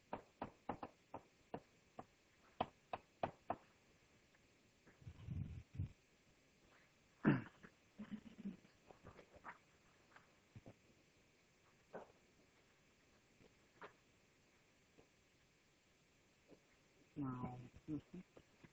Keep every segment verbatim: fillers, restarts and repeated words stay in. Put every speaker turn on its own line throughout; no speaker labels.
Now, mhm.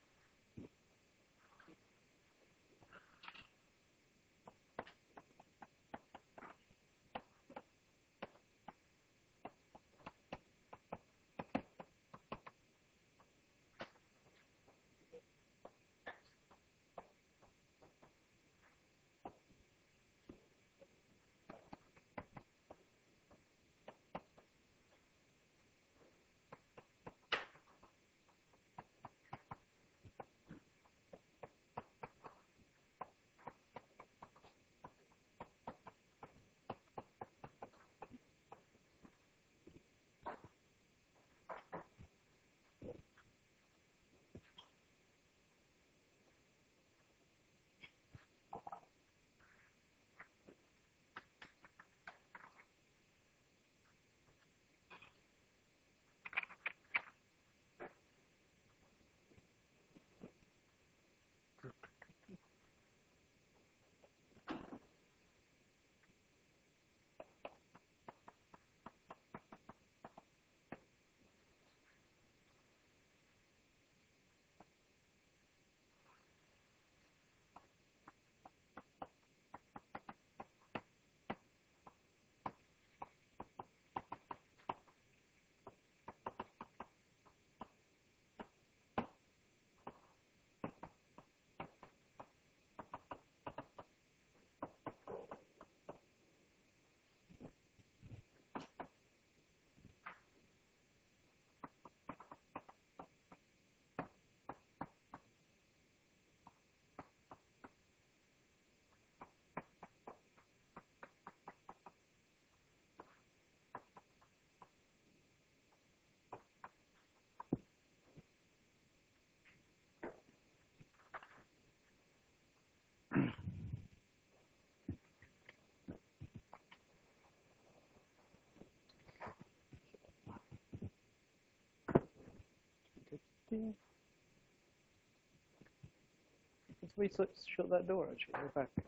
Let's we shut that door actually. We're back.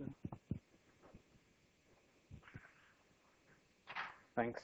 Thanks.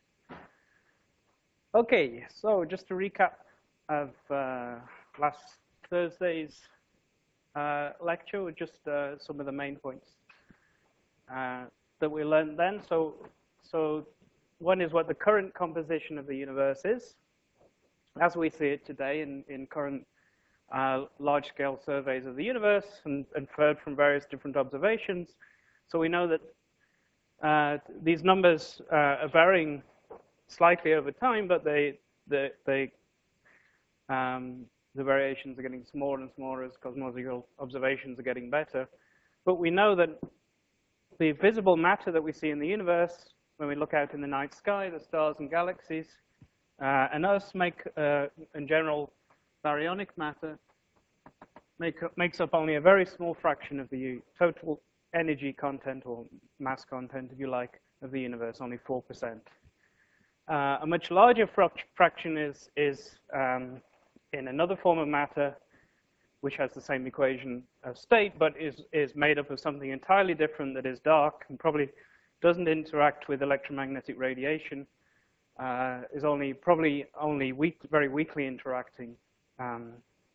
Okay, so just to recap of uh, last Thursday's uh, lecture, with just uh, some of the main points uh, that we learned then. So, so one is what the current composition of the universe is, as we see it today in, in current uh, large-scale surveys of the universe and inferred from various different observations. So we know that uh, these numbers uh, are varying slightly over time, but they, they, they um, the variations are getting smaller and smaller as cosmological observations are getting better. But we know that the visible matter that we see in the universe, when we look out in the night sky, the stars and galaxies, uh, and us make, uh, in general, baryonic matter, make up, makes up only a very small fraction of the total energy content, or mass content, if you like, of the universe, only four percent. Uh, a much larger fraction is, is um, in another form of matter, which has the same equation of state, but is, is made up of something entirely different that is dark and probably doesn't interact with electromagnetic radiation, uh, is only probably only weak, very weakly interacting um,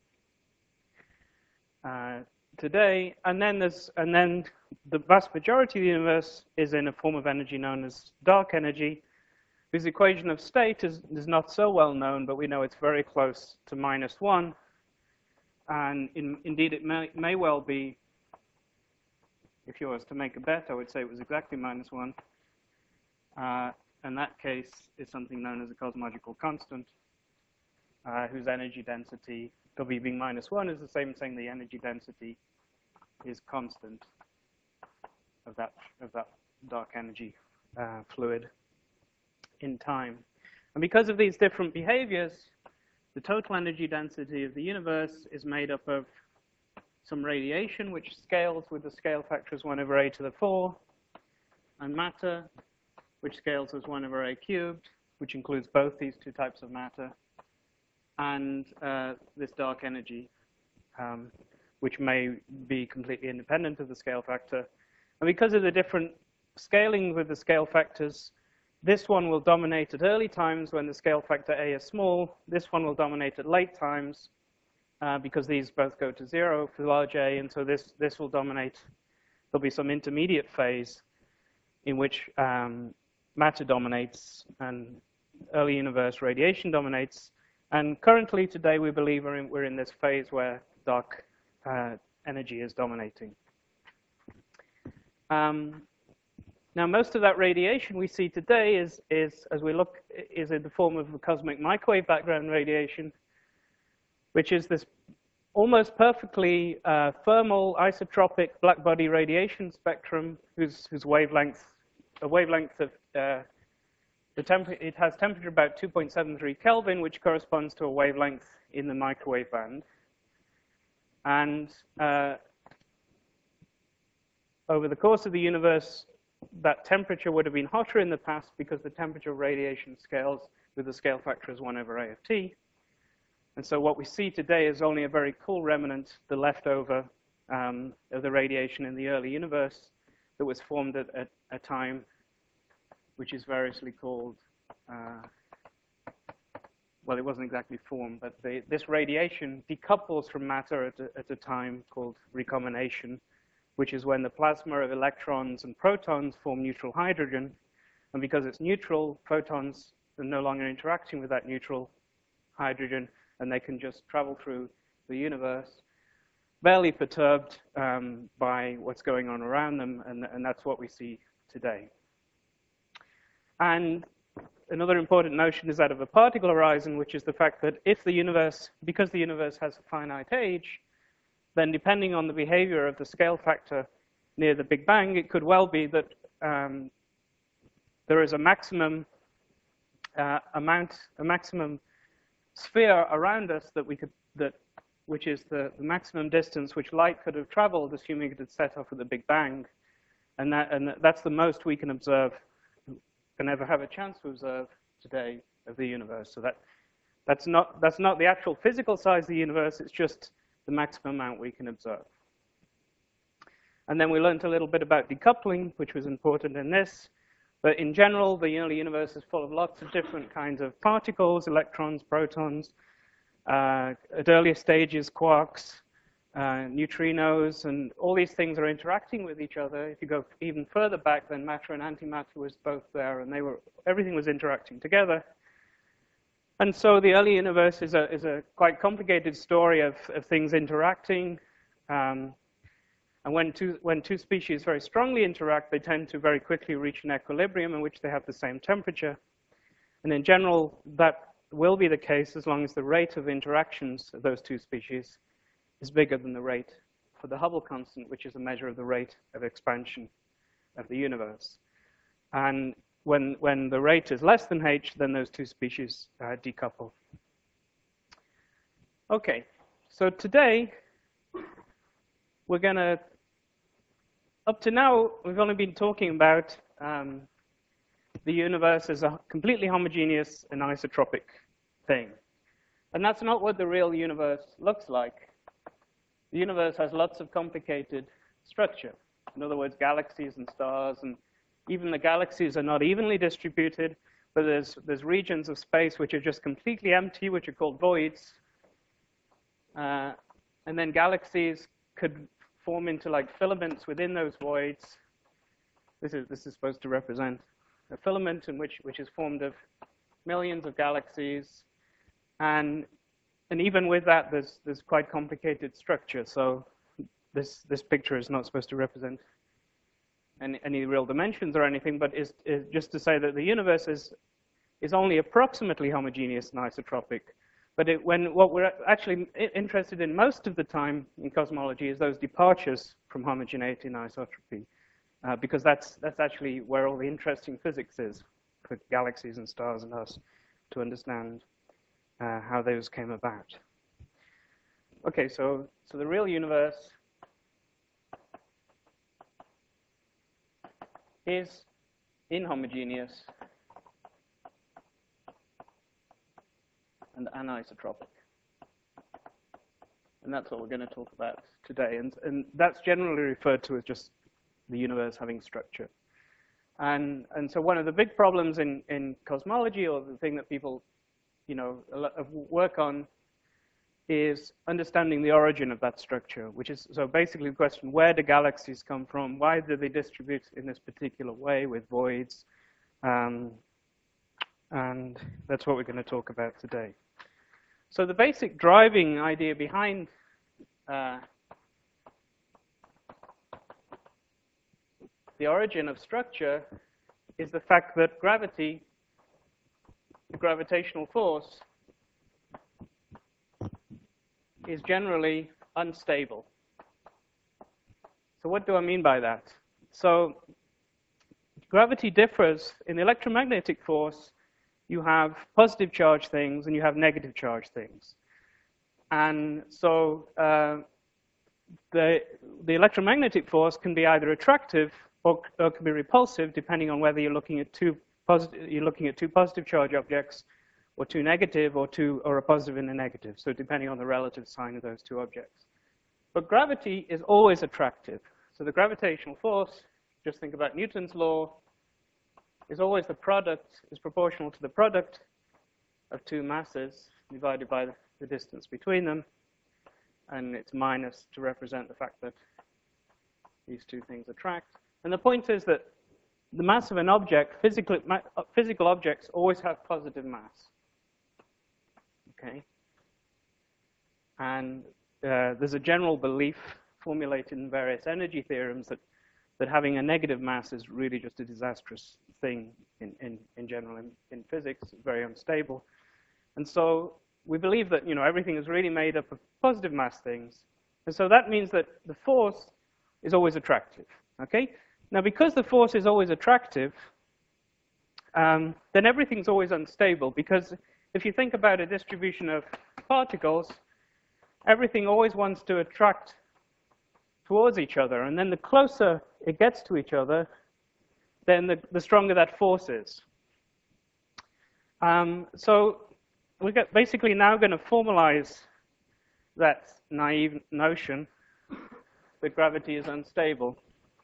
uh, today. And then there's, and then the vast majority of the universe is in a form of energy known as dark energy, whose equation of state is, is not so well known, but we know it's very close to minus one. And in, indeed, it may, may well be, if you was to make a bet, I would say it was exactly minus one. Uh, in that case, is something known as a cosmological constant, uh, whose energy density, W being minus one, is the same as saying the energy density is constant of that, of that dark energy uh, fluid in time. And because of these different behaviors, the total energy density of the universe is made up of some radiation, which scales with the scale factor as one over a to the four, and matter, which scales as one over a cubed, which includes both these two types of matter, and uh, this dark energy, um, which may be completely independent of the scale factor. And because of the different scaling with the scale factors, this one will dominate at early times when the scale factor A is small. This one will dominate at late times uh, because these both go to zero for large A, and so this, this will dominate. There'll be some intermediate phase in which um, matter dominates and early universe radiation dominates. And currently today we believe we're in, we're in this phase where dark uh, energy is dominating. Um, Now, most of that radiation we see today is, is, as we look, is in the form of the cosmic microwave background radiation, which is this almost perfectly uh, thermal isotropic black body radiation spectrum, whose, whose wavelength, a wavelength of, uh, the temper it has temperature about two point seven three Kelvin, which corresponds to a wavelength in the microwave band. And uh, over the course of the universe, that temperature would have been hotter in the past because the temperature of radiation scales with the scale factor as one over A of T. And so what we see today is only a very cool remnant, the leftover um, of the radiation in the early universe that was formed at, at a time which is variously called, uh, well, it wasn't exactly formed, but the, this radiation decouples from matter at a, at a time called recombination, which is when the plasma of electrons and protons form neutral hydrogen. And because it's neutral, photons are no longer interacting with that neutral hydrogen, and they can just travel through the universe, barely perturbed um, by what's going on around them, and, and that's what we see today. And another important notion is that of a particle horizon, which is the fact that if the universe, because the universe has a finite age, then depending on the behavior of the scale factor near the Big Bang, it could well be that um, there is a maximum uh, amount, a maximum sphere around us that we could, that, which is the, the maximum distance which light could have traveled, assuming it had set off at the Big Bang, and that, and that's the most we can observe, can ever have a chance to observe today of the universe. So that, that's not, that's not the actual physical size of the universe. It's just the maximum amount we can observe. And then we learned a little bit about decoupling, which was important in this. But in general, the early universe is full of lots of different kinds of particles, electrons, protons. Uh, at earlier stages, quarks, uh, neutrinos, and all these things are interacting with each other. If you go even further back, then matter and antimatter was both there, and they were, everything was interacting together. And so the early universe is a, is a quite complicated story of, of things interacting. Um, and when two, when two species very strongly interact, they tend to very quickly reach an equilibrium in which they have the same temperature. And in general, that will be the case as long as the rate of interactions of those two species is bigger than the rate for the Hubble constant, which is a measure of the rate of expansion of the universe. And When, when the rate is less than h, then those two species uh, decouple. Okay, so today we're going to, up to now, we've only been talking about um, the universe as a completely homogeneous and isotropic thing. And that's not what the real universe looks like. The universe has lots of complicated structure. In other words, galaxies and stars, and even the galaxies are not evenly distributed, but there's, there's regions of space which are just completely empty, which are called voids. Uh, and then galaxies could form into like filaments within those voids. This is, this is supposed to represent a filament in which, which is formed of millions of galaxies. And, and even with that, there's, there's quite complicated structure. So this, this picture is not supposed to represent Any, any real dimensions or anything, but is, is just to say that the universe is, is only approximately homogeneous and isotropic. But it, when what we're actually interested in most of the time in cosmology is those departures from homogeneity and isotropy, uh, because that's, that's actually where all the interesting physics is for galaxies and stars and us to understand uh, how those came about. Okay, so, so the real universe is inhomogeneous and anisotropic. And that's what we're going to talk about today. And, and that's generally referred to as just the universe having structure. And, and so one of the big problems in, in cosmology, or the thing that people, you know, work on, is understanding the origin of that structure, which is, so basically the question, where do galaxies come from? Why do they distribute in this particular way with voids? Um, and that's what we're going to talk about today. So the basic driving idea behind uh, the origin of structure is the fact that gravity, the gravitational force, is generally unstable. So what do I mean by that? So gravity differs. In the electromagnetic force, you have positive charge things and you have negative charge things. And so uh, the, the electromagnetic force can be either attractive or, or can be repulsive, depending on whether you're looking at two positive, you're looking at two positive charge objects, or two negative, or two, or a positive and a negative. So depending on the relative sign of those two objects. But gravity is always attractive. So the gravitational force, just think about Newton's law, is always the product, is proportional to the product of two masses divided by the, the distance between them. And it's minus to represent the fact that these two things attract. And the point is that the mass of an object, physical, physical objects always have positive mass. Okay? And uh, there's a general belief formulated in various energy theorems that that having a negative mass is really just a disastrous thing in, in, in general in, in physics, very unstable. And so we believe that, you know, everything is really made up of positive mass things. And so that means that the force is always attractive, okay? Now, because the force is always attractive, um, then everything's always unstable, because if you think about a distribution of particles, everything always wants to attract towards each other, and then the closer it gets to each other, then the, the stronger that force is. Um, so we're basically now going to formalize that naive notion that gravity is unstable.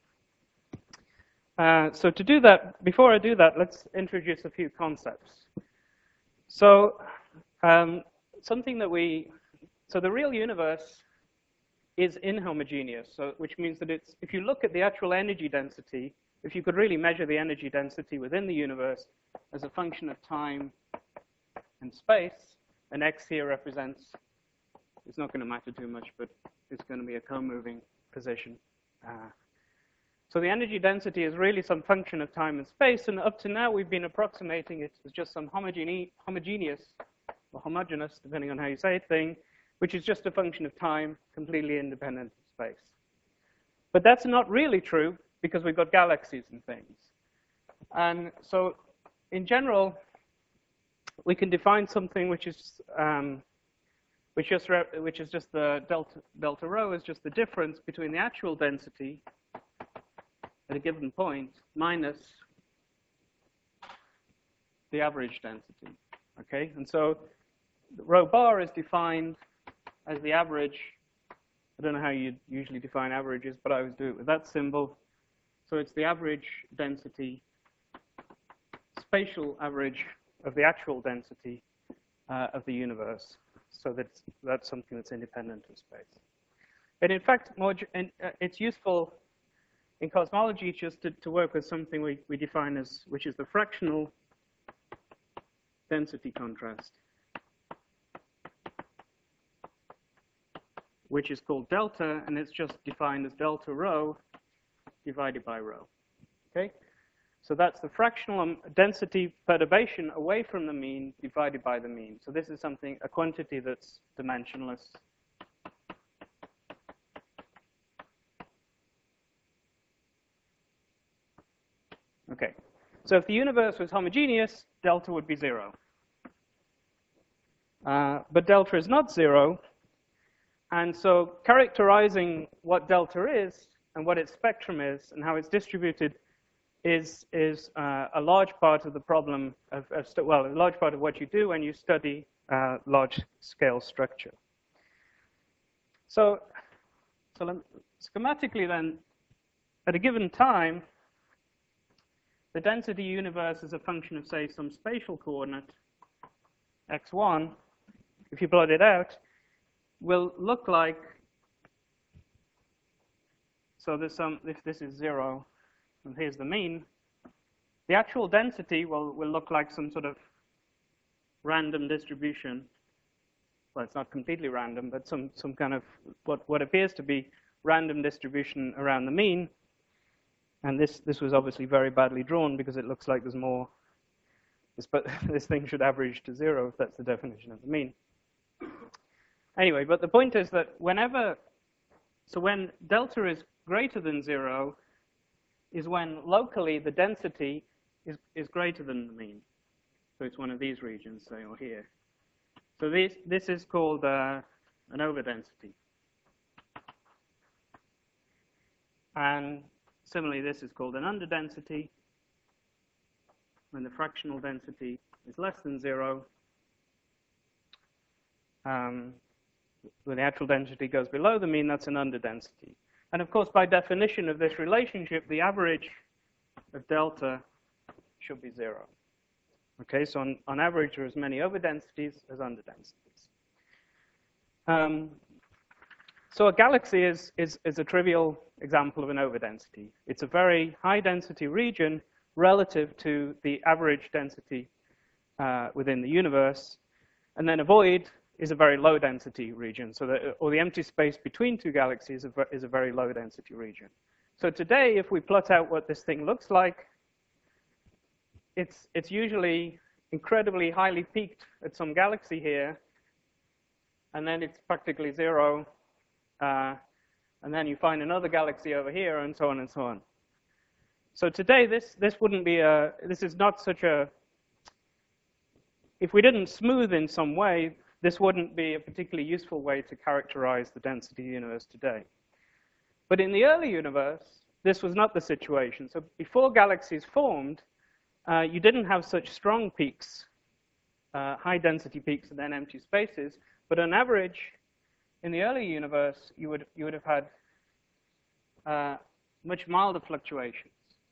Uh, so to do that, before I do that, let's introduce a few concepts. So um, something that we, so the real universe is inhomogeneous, so, which means that it's, if you look at the actual energy density, if you could really measure the energy density within the universe as a function of time and space, and x here represents, it's not going to matter too much, but it's going to be a co-moving position. Uh, so the energy density is really some function of time and space, and up to now we've been approximating it as just some homogene homogeneous, or homogeneous, depending on how you say it, thing, which is just a function of time, completely independent of space. But that's not really true, because we've got galaxies and things. And so, in general, we can define something which is um, which just which is just the delta delta rho is just the difference between the actual density at a given point minus the average density. Okay, and so rho bar is defined as the average. I don't know how you usually define averages, but I always do it with that symbol. So it's the average density, spatial average of the actual density uh, of the universe. So that's, that's something that's independent of space. And in fact, more, and, uh, it's useful in cosmology just to, to work with something we, we define as, which is the fractional density contrast, which is called delta, and it's just defined as delta rho divided by rho. Okay? So that's the fractional density perturbation away from the mean divided by the mean. So this is something, a quantity that's dimensionless. Okay. So if the universe was homogeneous, delta would be zero. Uh, but delta is not zero. And so characterizing what delta is and what its spectrum is and how it's distributed is, is uh, a large part of the problem of, of well, a large part of what you do when you study uh, large-scale structure. So, so schematically then, at a given time, the density universe is a function of, say, some spatial coordinate, x one, if you plot it out, will look like, so there's some, if this is zero, and here's the mean, the actual density will, will look like some sort of random distribution. Well, it's not completely random, but some, some kind of what, what appears to be random distribution around the mean. And this, this was obviously very badly drawn because it looks like there's more, this, but this thing should average to zero if that's the definition of the mean. Anyway, but the point is that whenever, so when delta is greater than zero, is when locally the density is, is greater than the mean. So it's one of these regions, say, or here. So this, this is called uh, an overdensity. And similarly, this is called an underdensity, when the fractional density is less than zero. Um, when the actual density goes below the mean, that's an underdensity. And of course, by definition of this relationship, the average of delta should be zero. Okay, so on, on average, there are as many overdensities as underdensities. Um, so a galaxy is, is, is a trivial example of an overdensity. It's a very high density region relative to the average density uh, within the universe. And then a void is a very low density region, so that, or the empty space between two galaxies is a, is a very low density region. So today, if we plot out what this thing looks like, it's, it's usually incredibly highly peaked at some galaxy here, and then it's practically zero, uh, and then you find another galaxy over here, and so on and so on. So today, this, this wouldn't be a, this is not such a, if we didn't smooth in some way, this wouldn't be a particularly useful way to characterize the density universe today. But in the early universe, this was not the situation. So before galaxies formed, uh, you didn't have such strong peaks, uh, high density peaks and then empty spaces. But on average, in the early universe, you would, you would have had uh, much milder fluctuations.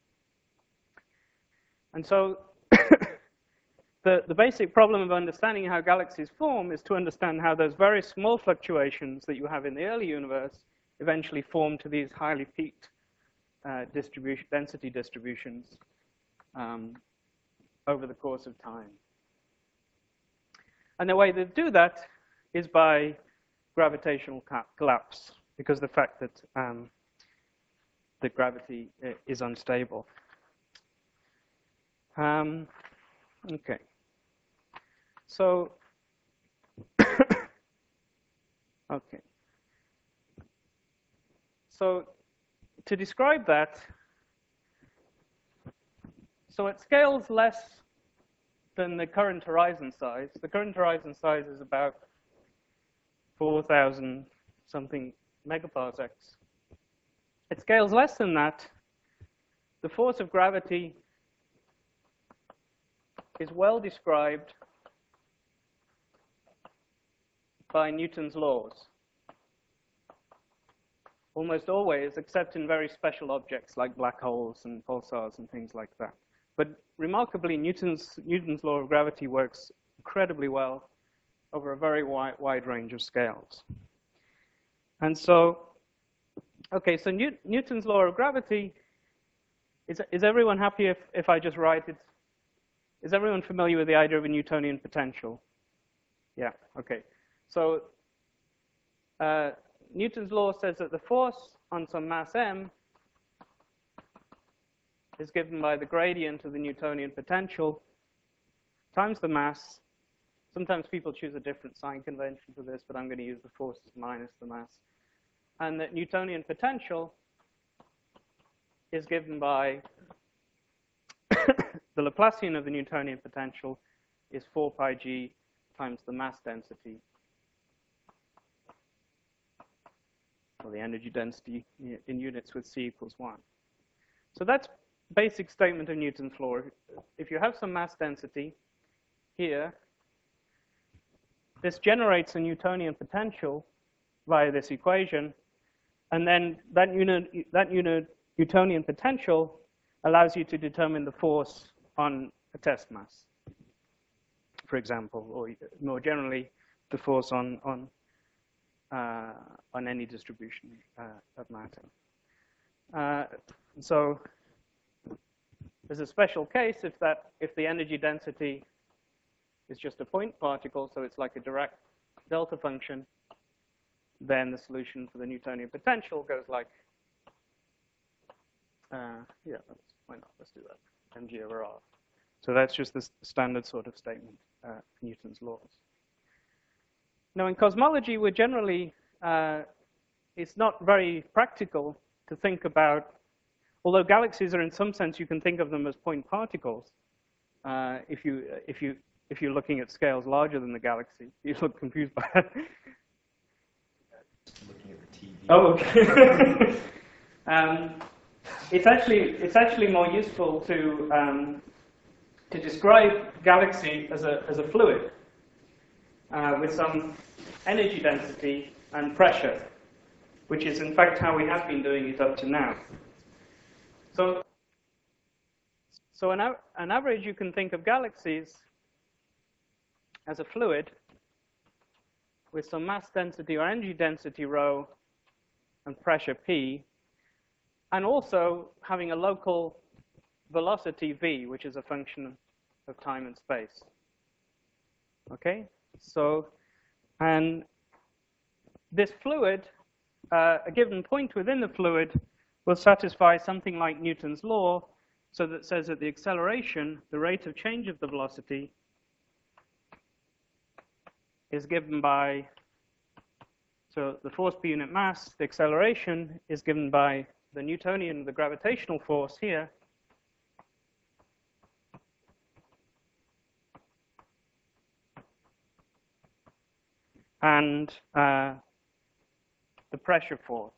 And so The, the basic problem of understanding how galaxies form is to understand how those very small fluctuations that you have in the early universe eventually form to these highly peaked uh, distribution, density distributions um, over the course of time. And the way they do that is by gravitational collapse, because of the fact that um, the gravity is unstable. Um, okay. So, okay. So, to describe that, so it scales less than the current horizon size. The current horizon size is about four thousand something megaparsecs. It scales less than that. The force of gravity is well described by Newton's laws. Almost always, except in very special objects like black holes and pulsars and things like that. But remarkably, Newton's, Newton's law of gravity works incredibly well over a very wide, wide range of scales. And so, okay, so New, Newton's law of gravity, is, is everyone happy if, if I just write it? Is everyone familiar with the idea of a Newtonian potential? Yeah, okay. So uh, Newton's law says that the force on some mass m is given by the gradient of the Newtonian potential times the mass. Sometimes people choose a different sign convention for this, but I'm going to use the forces minus the mass. And that Newtonian potential is given by the Laplacian of the Newtonian potential is four pi g times the mass density, or the energy density in units with c equals one. So that's basic statement of Newton's law. If you have some mass density here, this generates a Newtonian potential via this equation, and then that, uni that uni Newtonian potential allows you to determine the force on a test mass, for example, or more generally, the force on on uh, on any distribution uh, of matter. Uh, so there's a special case if that if the energy density is just a point particle, so it's like a direct delta function, then the solution for the Newtonian potential goes like, uh, yeah, let's, why not? Let's do that, mg over r. So that's just the standard sort of statement uh, for Newton's laws. Now, in cosmology, we're generally, uh, it's not very practical to think about, although galaxies are in some sense, you can think of them as point particles. Uh, if you, if you, if you're looking at scales larger than the galaxy, you look confused by that.
Looking at the T V.
Oh, okay. um, it's actually it's actually more useful to um, to describe galaxy as a as a fluid uh, with some energy density and pressure, which is in fact how we have been doing it up to now. So, so an, an average, you can think of galaxies as a fluid with some mass density or energy density rho and pressure p, and also having a local velocity v, which is a function of time and space. Okay? So, and this fluid, uh, a given point within the fluid will satisfy something like Newton's law, so that says that the acceleration, the rate of change of the velocity, is given by, so the force per unit mass, the acceleration is given by the Newtonian, the gravitational force here, and uh, the pressure force.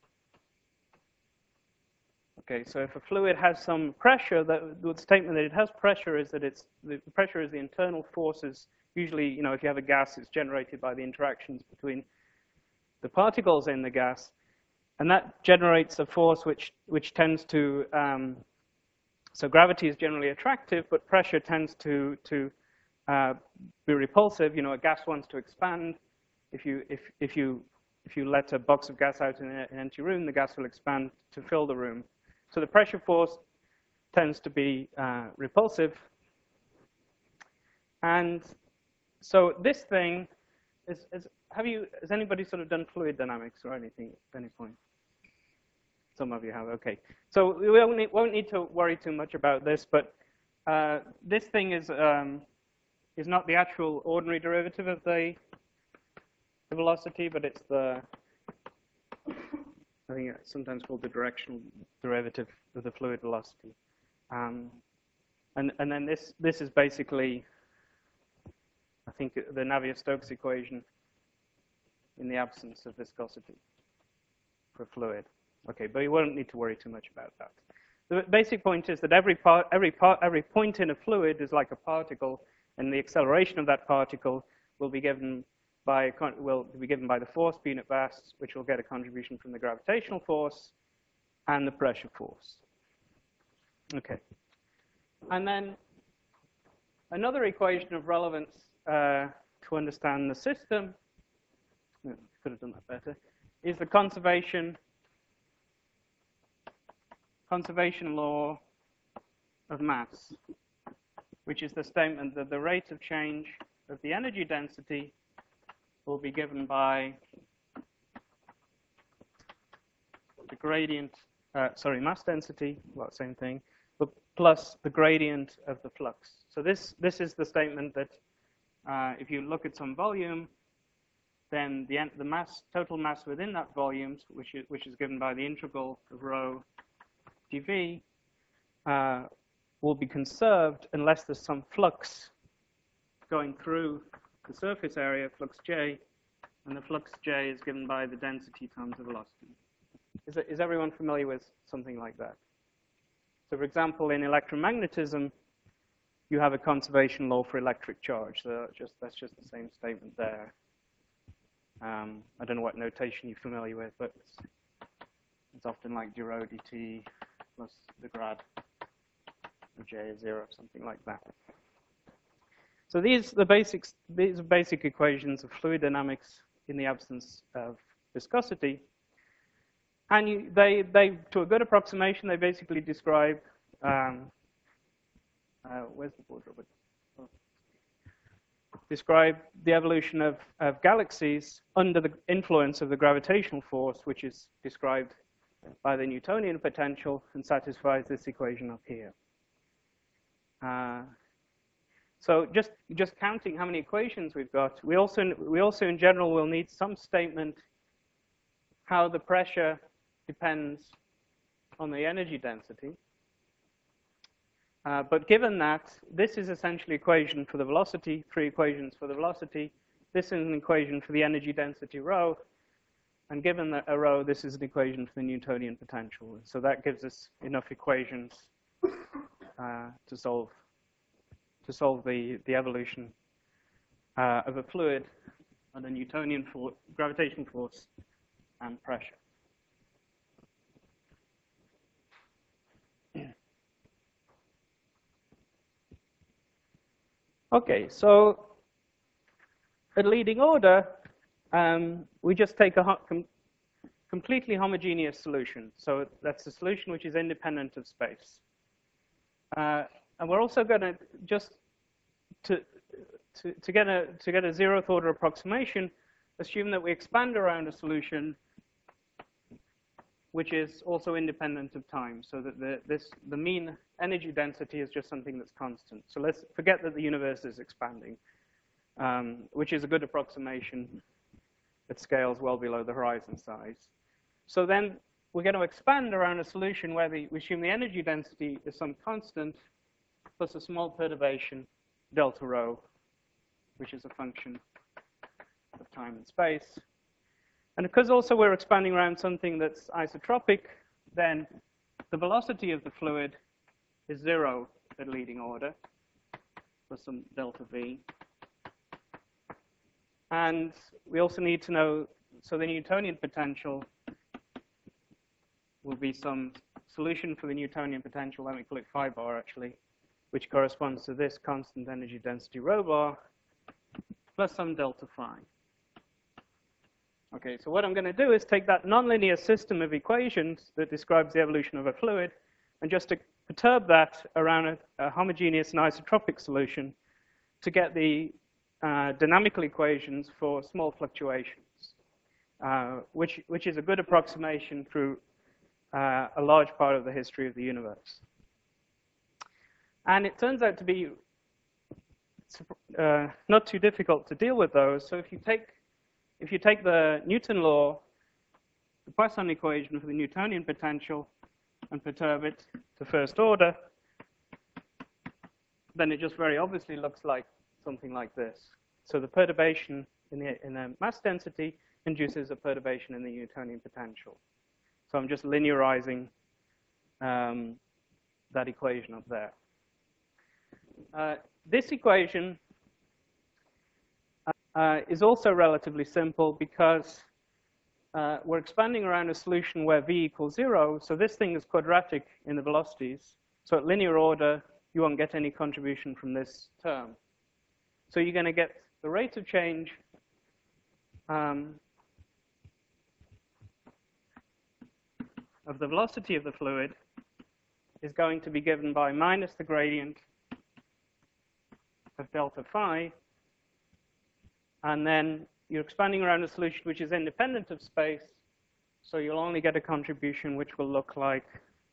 Okay, so if a fluid has some pressure, that, the statement that it has pressure is that it's, the pressure is the internal forces. Usually, you know, if you have a gas, it's generated by the interactions between the particles in the gas. And that generates a force which, which tends to, um, so gravity is generally attractive, but pressure tends to, to uh, be repulsive. You know, a gas wants to expand. If you, if, if you, if you let a box of gas out in an empty room, the gas will expand to fill the room. So the pressure force tends to be uh, repulsive. And so this thing is, is, have you, has anybody sort of done fluid dynamics or anything at any point? Some of you have, okay. So we won't need, won't need to worry too much about this, but uh, this thing is, um, is not the actual ordinary derivative of the, the velocity, but it's the, I think it's sometimes called the directional derivative of the fluid velocity. Um, and, and then this, this is basically, I think, the Navier-Stokes equation in the absence of viscosity for a fluid. Okay, but you won't need to worry too much about that. The basic point is that every, part, every, part, every point in a fluid is like a particle, and the acceleration of that particle will be given by, will be given by the force per unit mass, which will get a contribution from the gravitational force and the pressure force. Okay. And then another equation of relevance uh, to understand the system, could have done that better, is the conservation conservation law of mass, which is the statement that the rate of change of the energy density will be given by the gradient, uh, sorry, mass density, well, same thing, but plus the gradient of the flux. So this, this is the statement that uh, if you look at some volume, then the, the mass, total mass within that volume, which is, which is given by the integral of rho dv, uh, will be conserved unless there's some flux going through the surface area, flux j, and the flux j is given by the density times the velocity. Is, it, is everyone familiar with something like that? So for example, in electromagnetism, you have a conservation law for electric charge. So that's just, that's just the same statement there. Um, I don't know what notation you're familiar with, but it's, it's often like d rho dt plus the grad of j is zero, something like that. So these are the basics, these are basic equations of fluid dynamics in the absence of viscosity. And you, they, they, to a good approximation, they basically describe, um, uh, where's the board, Robert? Oh. Describe the evolution of, of galaxies under the influence of the gravitational force, which is described by the Newtonian potential and satisfies this equation up here. Uh, so just, just counting how many equations we've got, we also, we also in general will need some statement how the pressure depends on the energy density. Uh, but given that, this is essentially an equation for the velocity, three equations for the velocity. This is an equation for the energy density rho. And given that a rho, this is an equation for the Newtonian potential. So that gives us enough equations uh, to solve to solve the, the evolution uh, of a fluid under Newtonian for gravitational force and pressure. Okay, so at leading order, um, we just take a ho com completely homogeneous solution. So that's a solution which is independent of space. Uh, and we're also going to just to, to to get a to get a zeroth order approximation, assume that we expand around a solution which is also independent of time, so that the this the mean energy density is just something that's constant. So let's forget that the universe is expanding, um, which is a good approximation at scales well below the horizon size. So then we're going to expand around a solution where the, we assume the energy density is some constant plus a small perturbation, delta rho, which is a function of time and space. And because also we're expanding around something that's isotropic, then the velocity of the fluid is zero at leading order, plus some delta V. And we also need to know, so the Newtonian potential will be some solution for the Newtonian potential, let me call it phi bar actually, which corresponds to this constant energy density rho bar, plus some delta phi. Okay, so what I'm going to do is take that nonlinear system of equations that describes the evolution of a fluid and just to perturb that around a, a homogeneous and isotropic solution to get the uh, dynamical equations for small fluctuations, uh, which, which is a good approximation through uh, a large part of the history of the universe. And it turns out to be uh, not too difficult to deal with those. So if you take If you take the Newton law, the Poisson equation for the Newtonian potential, and perturb it to first order, then it just very obviously looks like something like this. So the perturbation in the, in the mass density induces a perturbation in the Newtonian potential. So I'm just linearizing um, that equation up there. Uh, this equation Uh, is also relatively simple because uh, we're expanding around a solution where v equals zero. So this thing is quadratic in the velocities. So at linear order, you won't get any contribution from this term. So you're going to get the rate of change um, of the velocity of the fluid is going to be given by minus the gradient of delta phi. And then you're expanding around a solution which is independent of space, so you'll only get a contribution which will look like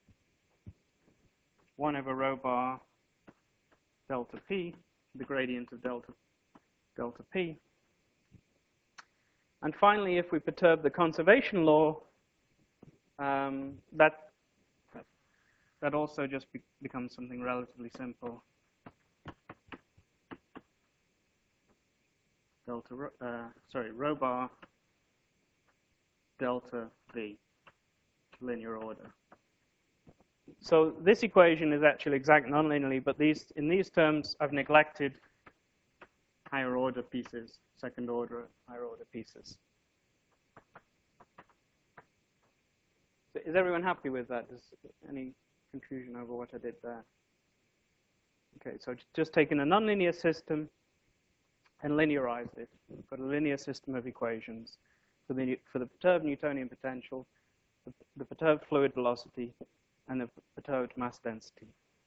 one over rho bar delta p, the gradient of delta, delta p. And finally, if we perturb the conservation law, um, that, that also just be, becomes something relatively simple. Delta, uh, sorry, rho bar delta v, linear order. So this equation is actually exact nonlinearly, but these in these terms I've neglected higher order pieces, second order, higher order pieces. So is everyone happy with that? Is any confusion over what I did there? Okay, so just taking a nonlinear system and linearized it. We've got a linear system of equations for the, for the perturbed Newtonian potential, the, the perturbed fluid velocity, and the perturbed mass density.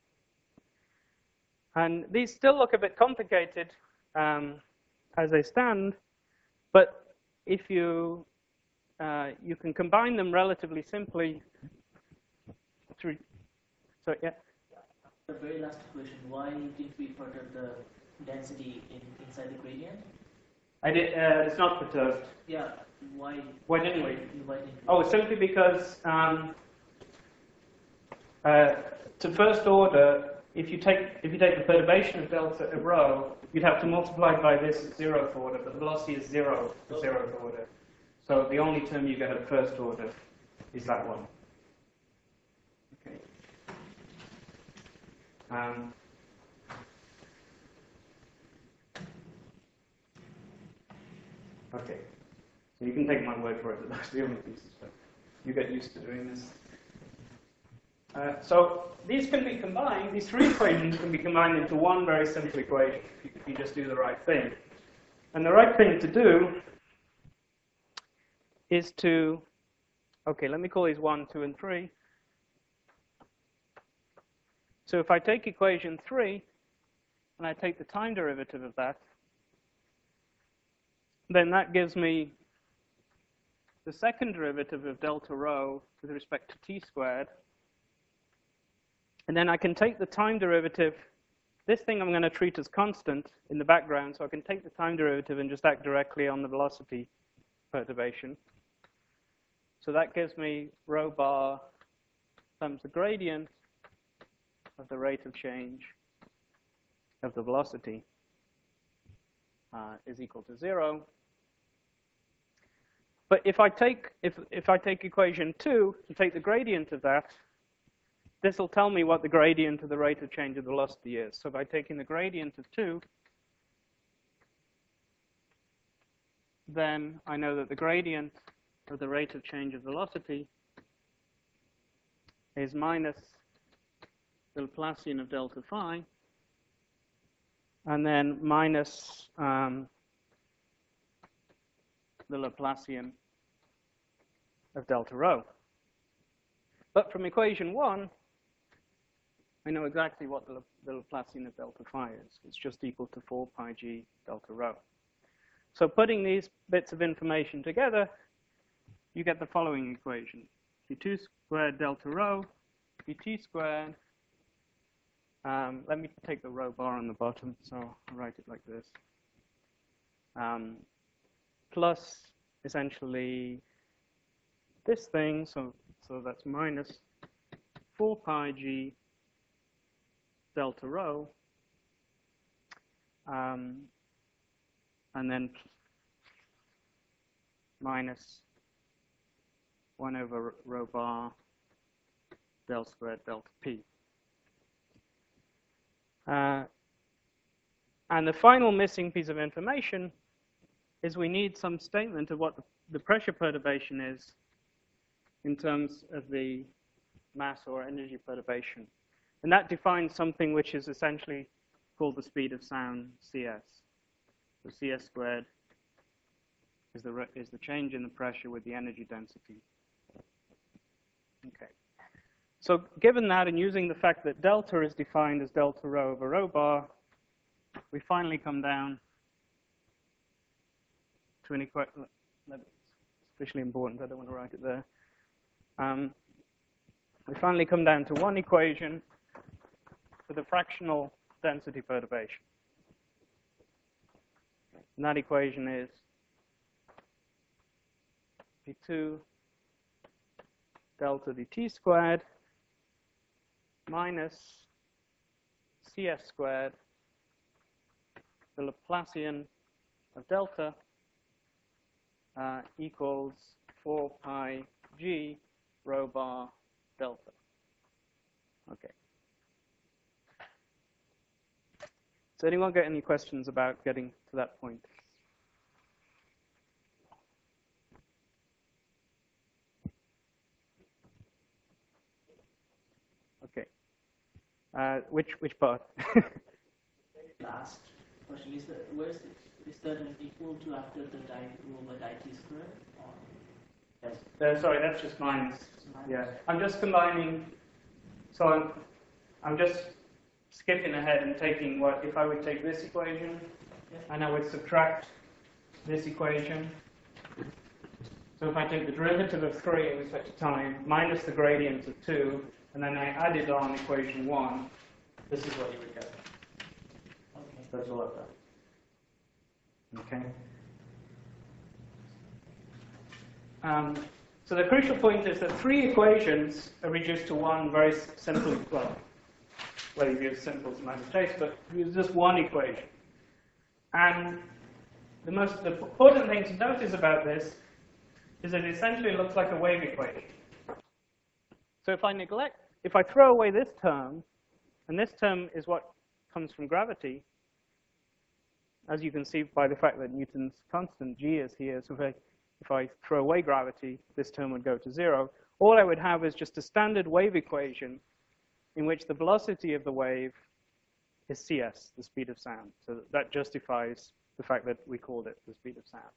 And these still look a bit complicated um, as they stand, but if you, uh, you can combine them relatively simply through, so yeah.
The very last equation, why didn't we perturb the density in, inside the gradient?
I did, uh, it's not perturbed.
Yeah, why?
Why didn't we?
Why didn't we?
Oh, simply because um, uh, to first order, if you take if you take the perturbation of delta of rho, you'd have to multiply by this at zeroth order, but the velocity is zero for zeroth order. So the only term you get at first order is that one. Okay. Um, okay. So you can take my word for it that that's the only pieces, but you get used to doing this. Uh, so these can be combined, these three equations can be combined into one very simple equation if you, if you just do the right thing. And the right thing to do is to, okay, let me call these one, two, and three. So if I take equation three, and I take the time derivative of that, then that gives me the second derivative of delta rho with respect to t squared. And then I can take the time derivative. This thing I'm going to treat as constant in the background, so I can take the time derivative and just act directly on the velocity perturbation. So that gives me rho bar times the gradient of the rate of change of the velocity uh, is equal to zero. But if I take if if I take equation two and take the gradient of that, this will tell me what the gradient of the rate of change of the velocity is. So by taking the gradient of two, then I know that the gradient of the rate of change of velocity is minus the Laplacian of delta phi, and then minus um, the Laplacian of delta rho. But from equation one, I know exactly what the, the Laplacian of delta phi is. It's just equal to four pi g delta rho. So putting these bits of information together, you get the following equation. d two squared delta rho, dt squared. Um, let me take the rho bar on the bottom, so I'll write it like this. Um, plus, essentially, this thing, so, so that's minus four pi g delta rho, um, and then minus one over rho bar del squared delta p. Uh, and the final missing piece of information is we need some statement of what the, the pressure perturbation is in terms of the mass or energy perturbation. And that defines something which is essentially called the speed of sound, Cs. So Cs squared is the, is the change in the pressure with the energy density. Okay. So given that and using the fact that delta is defined as delta rho over rho bar, we finally come down to an equation. It's officially important, I don't want to write it there. Um, we finally come down to one equation for the fractional density perturbation. And that equation is d two delta dt squared minus Cs squared, the Laplacian of delta, uh, equals four pi g rho bar delta. Okay. So anyone got any questions about getting to that point? Okay. Uh, which which part?
Last question is that where is it? Is that equal to after the die rule by die t squared? Or yes.
Uh, sorry, that's just minus. Yeah, I'm just combining. So I'm I'm just skipping ahead and taking what if I would take this equation and I would subtract this equation. So if I take the derivative of three in respect to time minus the gradient of two, and then I added on equation one, this is what you would get.
Okay.
That's all of that. Okay. Um, so the crucial point is that three equations are reduced to one very simple, well, whether you use simple is matter of taste, but use just one equation. And the most the important thing to notice about this is that it essentially looks like a wave equation. So if I neglect, if I throw away this term, and this term is what comes from gravity, as you can see by the fact that Newton's constant g is here, so if I, if I throw away gravity, this term would go to zero. All I would have is just a standard wave equation in which the velocity of the wave is cs, the speed of sound. So that justifies the fact that we called it the speed of sound.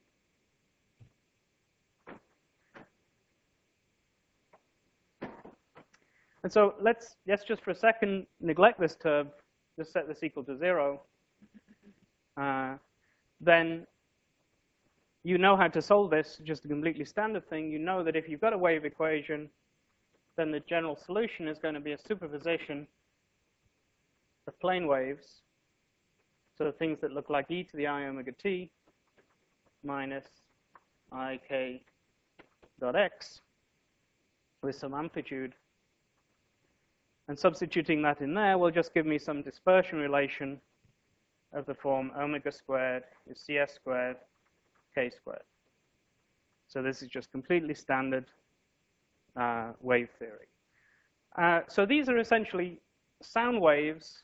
And so let's, let's just for a second neglect this term, just set this equal to zero. Uh, then you know how to solve this, just a completely standard thing. You know that if you've got a wave equation, then the general solution is going to be a superposition of plane waves. So things that look like e to the I omega t minus ik dot x with some amplitude. And substituting that in there will just give me some dispersion relation of the form omega squared is cs squared k squared. So this is just completely standard uh, wave theory. Uh, so these are essentially sound waves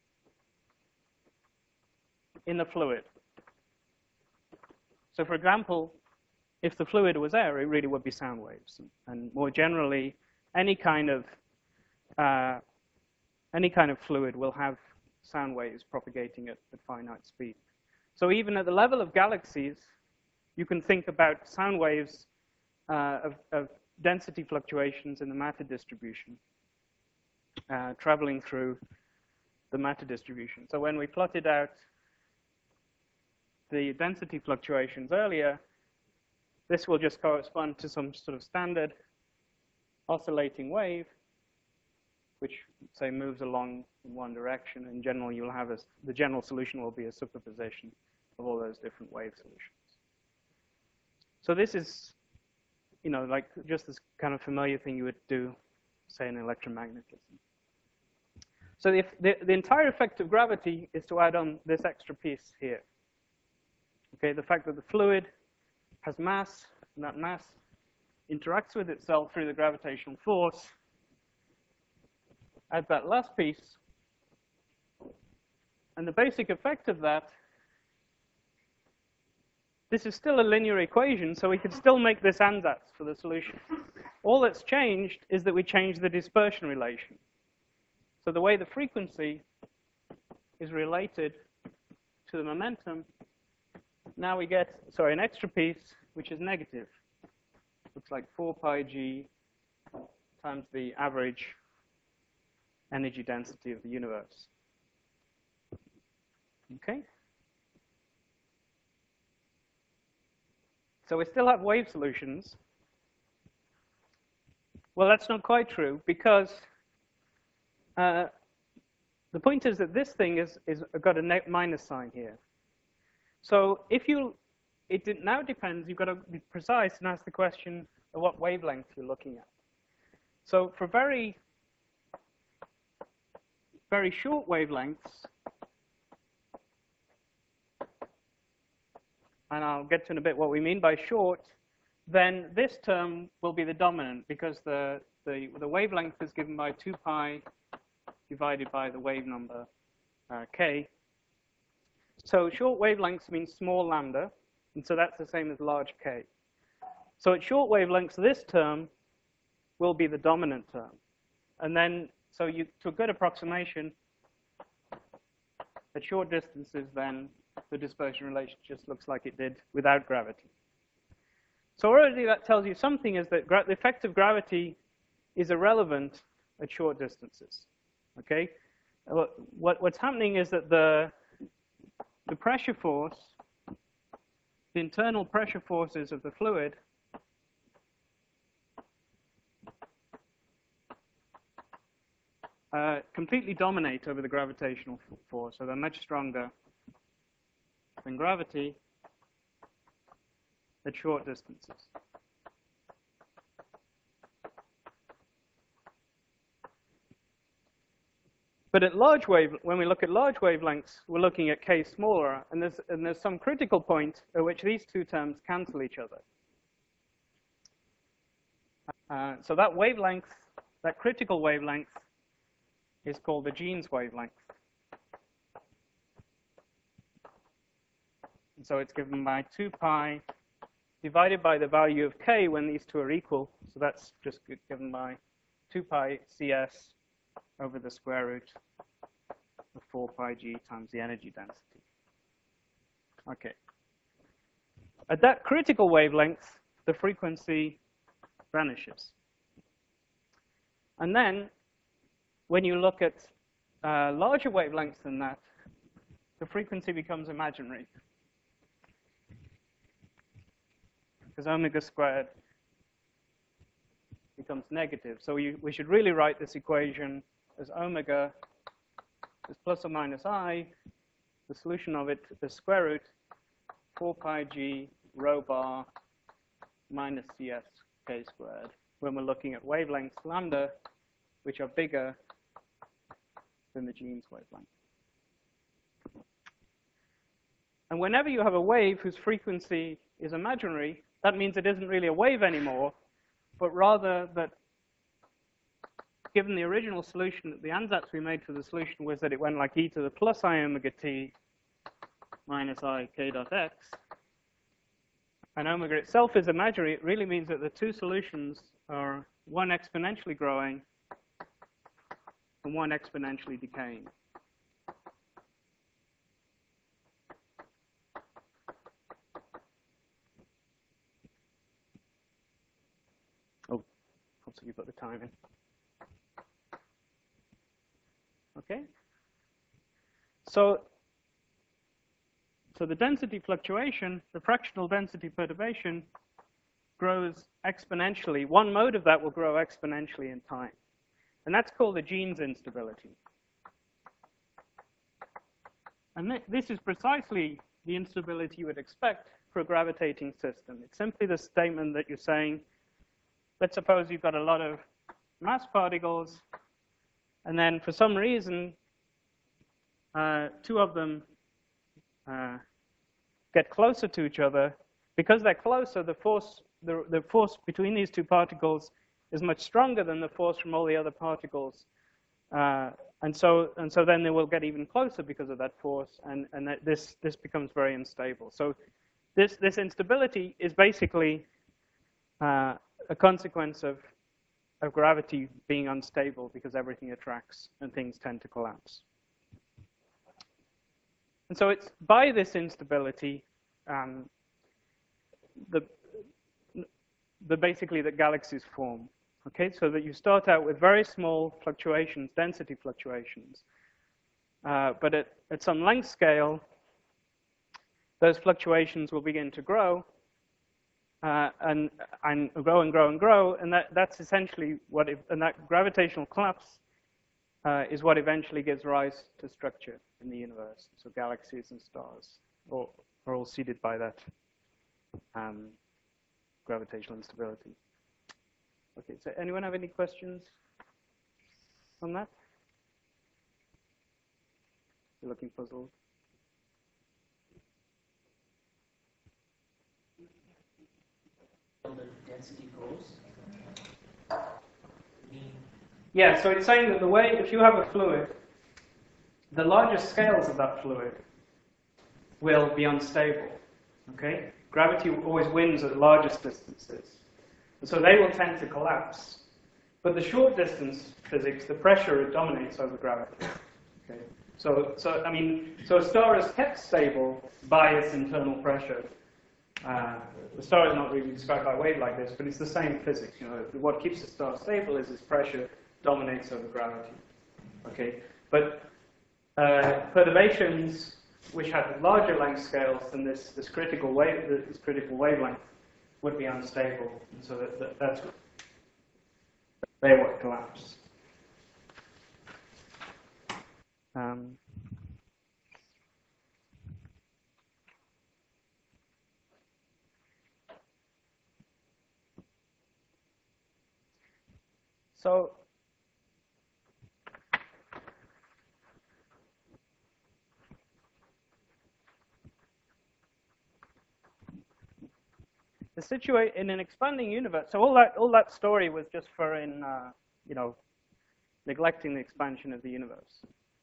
in the fluid. So for example, if the fluid was air, it really would be sound waves. And more generally, any kind of uh, any kind of fluid will have sound waves propagating at, at finite speed. So even at the level of galaxies, you can think about sound waves uh, of, of density fluctuations in the matter distribution uh, traveling through the matter distribution. So when we plotted out the density fluctuations earlier, this will just correspond to some sort of standard oscillating wave, which, say, moves along in one direction. In general, you'll have a, the general solution will be a superposition of all those different wave solutions. So this is, you know, like just this kind of familiar thing you would do, say, in electromagnetism. So if the, the entire effect of gravity is to add on this extra piece here. Okay, the fact that the fluid has mass, and that mass interacts with itself through the gravitational force. Add that last piece. And the basic effect of that, this is still a linear equation, so we can still make this ansatz for the solution. All that's changed is that we changed the dispersion relation. So the way the frequency is related to the momentum, now we get, sorry, an extra piece, which is negative. Looks like four pi g times the average energy density of the universe. Okay? So we still have wave solutions. Well, that's not quite true, because uh, the point is that this thing is, is got a minus sign here. So if you, it now depends, you've got to be precise and ask the question of what wavelength you're looking at. So for very, very short wavelengths, and I'll get to in a bit what we mean by short, then this term will be the dominant, because the, the, the wavelength is given by two pi divided by the wave number, uh, k. So short wavelengths means small lambda, and so that's the same as large k. So at short wavelengths, this term will be the dominant term. And then, so you, to a good approximation, at short distances, then the dispersion relation just looks like it did without gravity. So already that tells you something, is that the effect of gravity is irrelevant at short distances. Okay? What, what's happening is that the, the pressure force, the internal pressure forces of the fluid uh, completely dominate over the gravitational force, so they're much stronger than gravity at short distances. But at large wave, when we look at large wavelengths, we're looking at k smaller, and there's, and there's some critical point at which these two terms cancel each other. Uh, so that wavelength, that critical wavelength, is called the Jeans wavelength. And so it's given by two pi divided by the value of k when these two are equal. So that's just given by two pi cs over the square root of four pi g times the energy density. Okay. At that critical wavelength, the frequency vanishes. And then, when you look at uh, larger wavelengths than that, the frequency becomes imaginary. Because omega squared becomes negative. So you, we should really write this equation as omega is plus or minus I, the solution of it, the square root, four pi g rho bar minus cs k squared, when we're looking at wavelengths lambda, which are bigger than the Jeans wavelength. And whenever you have a wave whose frequency is imaginary, that means it isn't really a wave anymore, but rather that given the original solution, the ansatz we made for the solution was that it went like e to the plus I omega t minus I k dot x, and omega itself is imaginary, it really means that the two solutions are one exponentially growing and one exponentially decaying. Oh, helps if you put the time in. Okay? So, so the density fluctuation, the fractional density perturbation, grows exponentially. One mode of that will grow exponentially in time. And that's called the Jeans instability. And th this is precisely the instability you would expect for a gravitating system. It's simply the statement that you're saying, let's suppose you've got a lot of mass particles, and then for some reason, uh, two of them uh, get closer to each other. Because they're closer, the force, the, the force between these two particles is much stronger than the force from all the other particles. Uh, and so and so then they will get even closer because of that force, and, and that this, this becomes very unstable. So this, this instability is basically uh, a consequence of, of gravity being unstable because everything attracts and things tend to collapse. And so it's by this instability um, the, the basically that galaxies form. Okay, so that you start out with very small fluctuations, density fluctuations. Uh, but at, at some length scale, those fluctuations will begin to grow uh, and, and grow and grow and grow. And that, that's essentially what, it, and that gravitational collapse uh, is what eventually gives rise to structure in the universe. So galaxies and stars are, are all seeded by that um, gravitational instability. Okay, so anyone have any questions on that? You're looking puzzled.
The density grows.
Yeah, so it's saying that the way, if you have a fluid, the larger scales of that fluid will be unstable. Okay? Gravity always wins at the largest distances. And so they will tend to collapse. But the short distance physics, the pressure dominates over gravity. Okay? So, so I mean, so a star is kept stable by its internal pressure. Uh, the star is not really described by wave like this, but it's the same physics. You know, what keeps the star stable is its pressure dominates over gravity. Okay, but uh, perturbations which have larger length scales than this, this critical wave, this critical wavelength, would be unstable, and so that, that, that's they would collapse. Um, so. The situation in an expanding universe. So all that all that story was just for in uh, you know neglecting the expansion of the universe.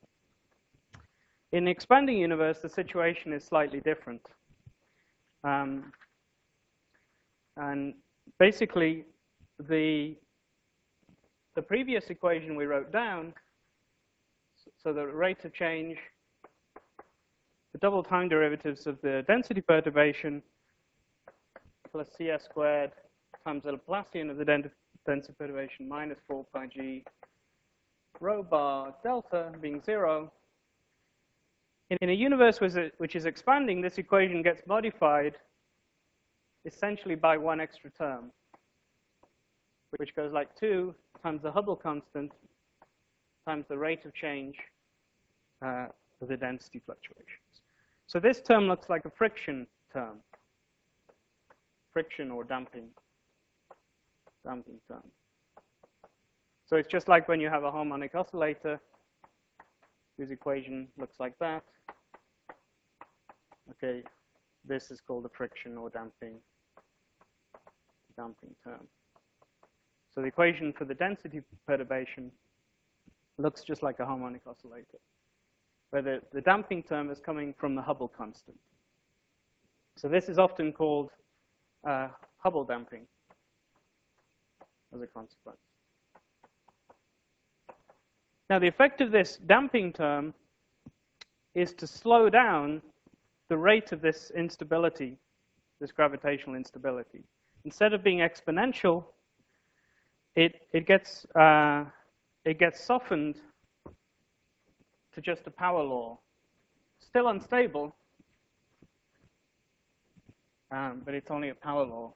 In the expanding universe, the situation is slightly different, um, and basically the the previous equation we wrote down. So the rate of change, the double time derivatives of the density perturbation, plus Cs squared times the Laplacian of the density perturbation minus four pi g rho bar delta being zero. In a universe which is expanding, this equation gets modified essentially by one extra term, which goes like two times the Hubble constant times the rate of change uh, of the density fluctuations. So this term looks like a friction term. Friction or damping, damping term. So it's just like when you have a harmonic oscillator, whose equation looks like that. Okay, this is called the friction or damping, damping term. So the equation for the density perturbation looks just like a harmonic oscillator, where the, the damping term is coming from the Hubble constant. So this is often called Uh, Hubble damping as a consequence. Now, the effect of this damping term is to slow down the rate of this instability, this gravitational instability. Instead of being exponential, it, it, gets, uh, it gets softened to just a power law. Still unstable, Um, but it's only a power law.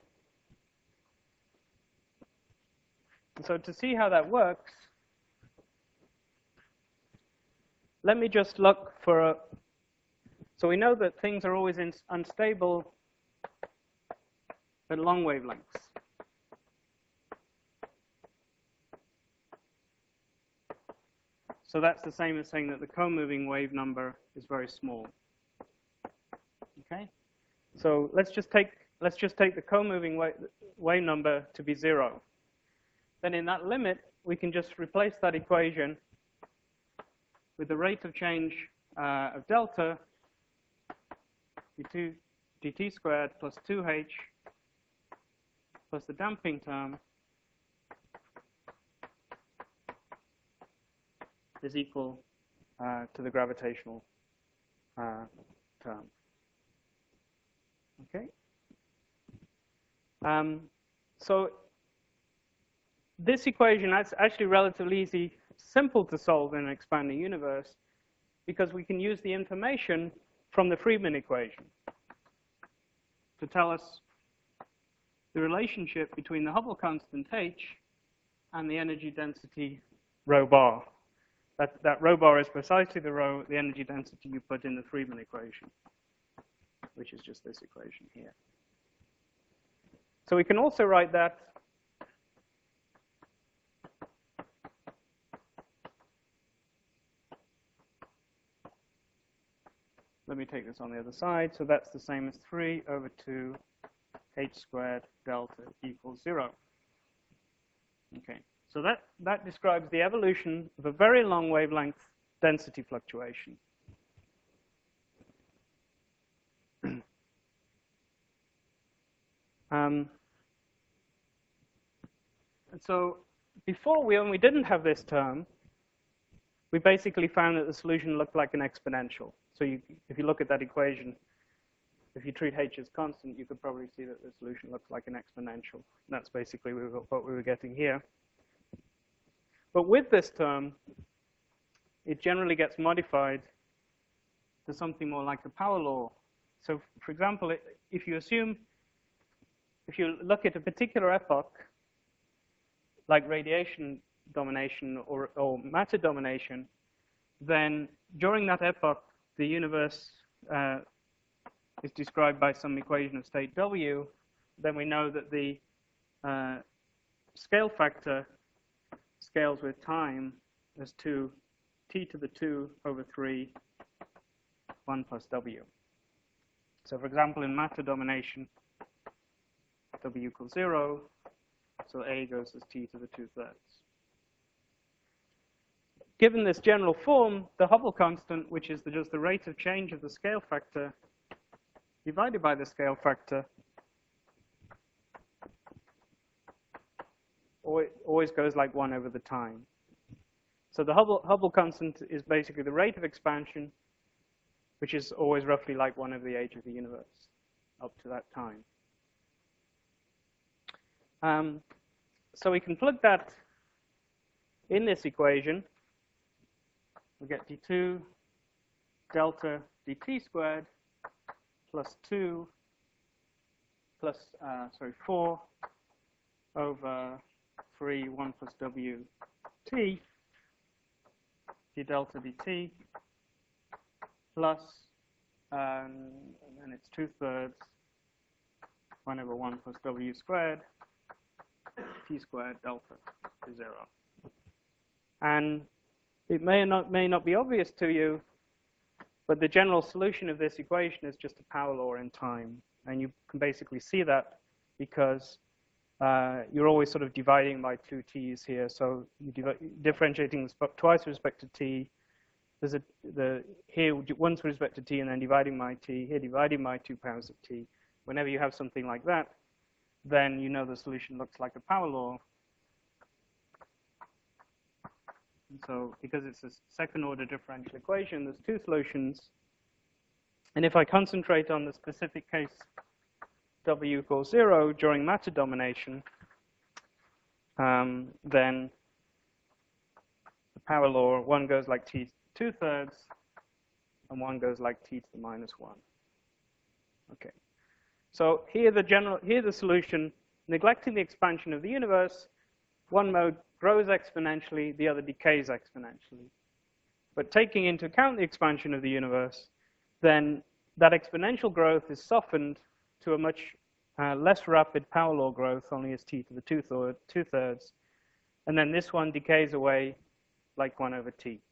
And so to see how that works, let me just look for a, so we know that things are always in, unstable at long wavelengths. So that's the same as saying that the co-moving wave number is very small. Okay? So let's just take let's just take the co-moving wave, wave number to be zero. Then in that limit, we can just replace that equation with the rate of change uh, of delta d2 dt squared plus two h plus the damping term is equal uh, to the gravitational uh, term. Okay. Um, so this equation is actually relatively easy, simple to solve in an expanding universe, because we can use the information from the Friedmann equation to tell us the relationship between the Hubble constant h and the energy density rho bar. That, that rho bar is precisely the rho, the energy density you put in the Friedmann equation, which is just this equation here. So we can also write that let me take this on the other side. So that's the same as three over two h squared delta equals zero. Okay, So that, that describes the evolution of a very long wavelength density fluctuation. um, and so before, we, when we didn't have this term, we basically found that the solution looked like an exponential. So you, if you look at that equation, if you treat h as constant, you could probably see that the solution looks like an exponential. And that's basically what we were getting here. But with this term, it generally gets modified to something more like a power law. So for example, if you assume, if you look at a particular epoch, like radiation domination or, or matter domination, then during that epoch, the universe uh, is described by some equation of state W. Then we know that the uh, scale factor scales with time as two t to the two over three, one plus W. So for example, in matter domination, W equals zero, so A goes as t to the two-thirds. Given this general form, the Hubble constant, which is the, just the rate of change of the scale factor divided by the scale factor, always goes like one over the time. So the Hubble, Hubble constant is basically the rate of expansion, which is always roughly like one over the age of the universe up to that time. Um, so we can plug that in this equation. We get d two delta dt squared plus two plus, uh, sorry, four over three, one plus w t, d delta dt, plus, um, and it's two-thirds, one over one plus w squared, t squared delta to zero. And it may not, may not be obvious to you, but the general solution of this equation is just a power law in time. And you can basically see that because uh, you're always sort of dividing by two t's here. So you're differentiating twice with respect to t. There's a, the, here, once with respect to t, and then dividing by t. Here, dividing by two powers of t. Whenever you have something like that, then you know the solution looks like a power law. And so because it's a second order differential equation, there's two solutions. And if I concentrate on the specific case w equals zero during matter domination, um, then the power law, one goes like t to the two-thirds, and one goes like t to the minus one. Okay. So here the general, here the solution, neglecting the expansion of the universe, one mode grows exponentially, the other decays exponentially. But taking into account the expansion of the universe, then that exponential growth is softened to a much uh, less rapid power law growth, only as t to the two-thirds. And then this one decays away like one over t.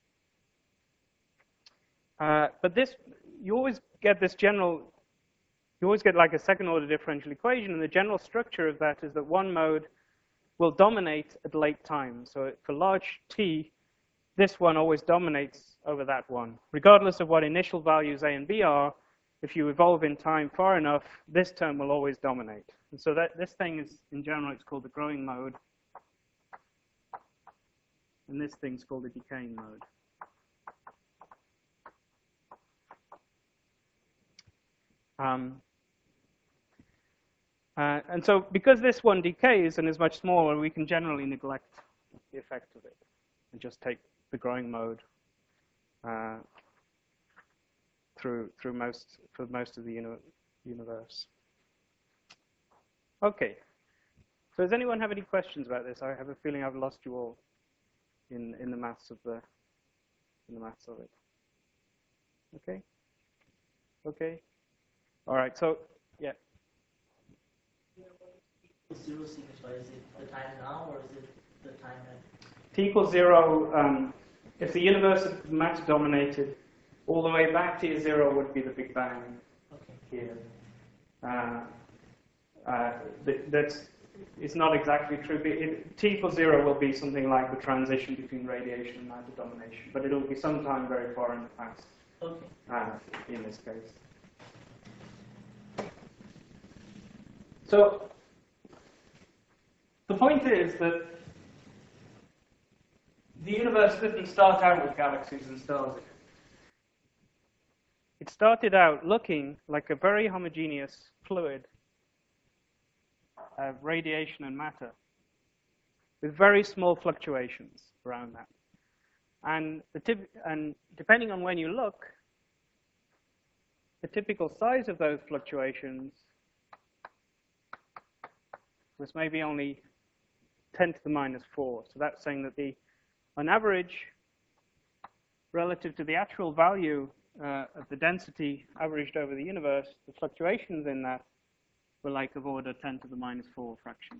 Uh, but this, you always get this general, you always get like a second order differential equation, and the general structure of that is that one mode will dominate at late time. So for large t, this one always dominates over that one. Regardless of what initial values a and b are, if you evolve in time far enough, this term will always dominate. And so that this thing is, in general, it's called the growing mode. And this thing's called the decaying mode. Um, uh, and so because this one decays and is much smaller, we can generally neglect the effect of it and just take the growing mode uh, through through most for most of the uni universe. Okay. So does anyone have any questions about this? I have a feeling I've lost you all in in the maths of the in the maths of it. Okay. Okay. All right. So yeah.
Zero signifies, is it the time now, or is it the time at
T equals zero. Um, if the universe is matter dominated, all the way back to zero would be the Big Bang.
Okay.
Here. Uh, uh, th that's is not exactly true. It, T equals zero will be something like the transition between radiation and matter domination, but it'll be sometime very far in the past.
Okay.
Uh, in this case. So the point is that the universe didn't start out with galaxies and stars. It started out looking like a very homogeneous fluid of radiation and matter with very small fluctuations around that. And, the tip, and depending on when you look, the typical size of those fluctuations was maybe only ten to the minus four. So that's saying that the, on average, relative to the actual value uh, of the density averaged over the universe, the fluctuations in that were like of order ten to the minus four fraction.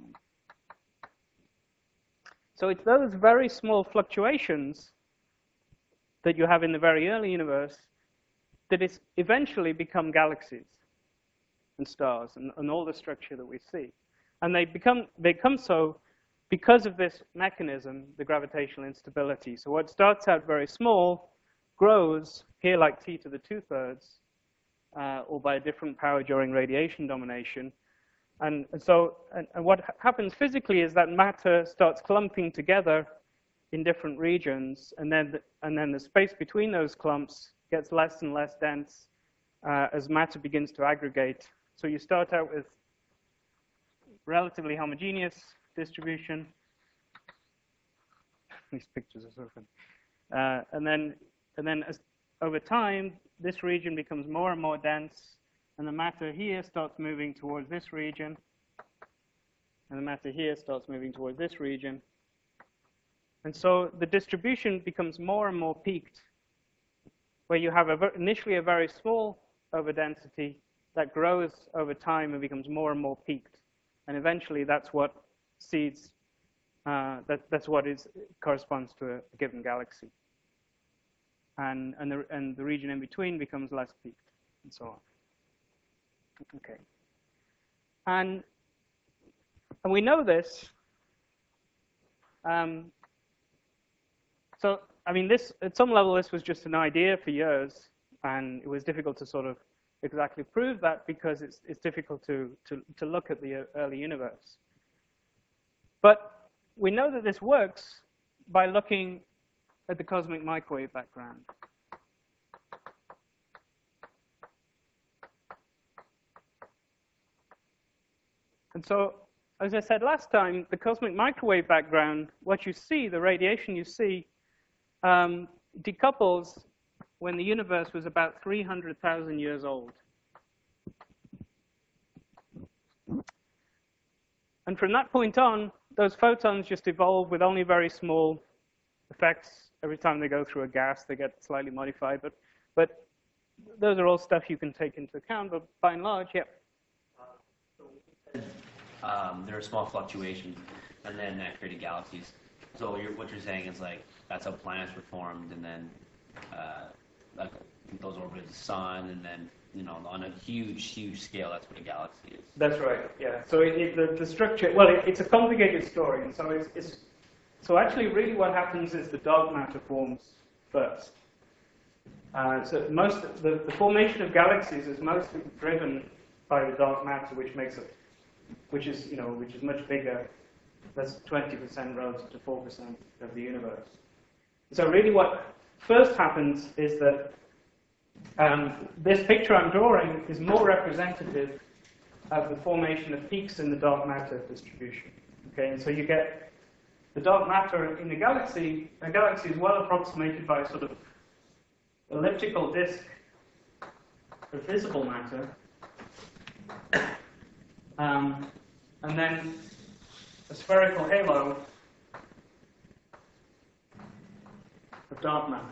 So it's those very small fluctuations that you have in the very early universe that is eventually become galaxies and stars and, and all the structure that we see. And they become, they become so because of this mechanism, the gravitational instability. So what starts out very small grows here like t to the two-thirds, uh, or by a different power during radiation domination. And, and so and, and what ha happens physically is that matter starts clumping together in different regions, and then the, and then the space between those clumps gets less and less dense uh, as matter begins to aggregate. So you start out with relatively homogeneous distribution. These pictures are so funny. Uh, and then, and then as, over time, this region becomes more and more dense, and the matter here starts moving towards this region, and the matter here starts moving towards this region. And so the distribution becomes more and more peaked, where you have a, initially a very small overdensity that grows over time and becomes more and more peaked. And eventually that's what seeds, uh, that, that's what is, corresponds to a, a given galaxy. And, and, the, and the region in between becomes less peaked, and so on. Okay. And, and we know this. Um, so, I mean, this, at some level, this was just an idea for years, and it was difficult to sort of exactly prove that because it's, it's difficult to, to, to look at the early universe. But we know that this works by looking at the cosmic microwave background. And so, as I said last time, the cosmic microwave background, what you see, the radiation you see, um, decouples when the universe was about three hundred thousand years old. And from that point on, those photons just evolve with only very small effects. Every time they go through a gas, they get slightly modified. But, but those are all stuff you can take into account. But by and large, yeah.
Um, there are small fluctuations, and then that created galaxies. So you're, what you're saying is like that's how planets were formed, and then uh, like those orbit the sun, and then you know on a huge, huge scale, that's what a galaxy is.
That's right. Yeah. So it, it, the, the structure, well, it, it's a complicated story, and so it's, it's so actually really what happens is the dark matter forms first. Uh, so most the, the formation of galaxies is mostly driven by the dark matter, which makes it. Which is, you know, which is much bigger. That's twenty percent relative to four percent of the universe. So really what first happens is that um, this picture I'm drawing is more representative of the formation of peaks in the dark matter distribution. Okay, and so you get the dark matter in the galaxy. A galaxy is well approximated by a sort of elliptical disk of visible matter. Um, and then a spherical halo of dark matter.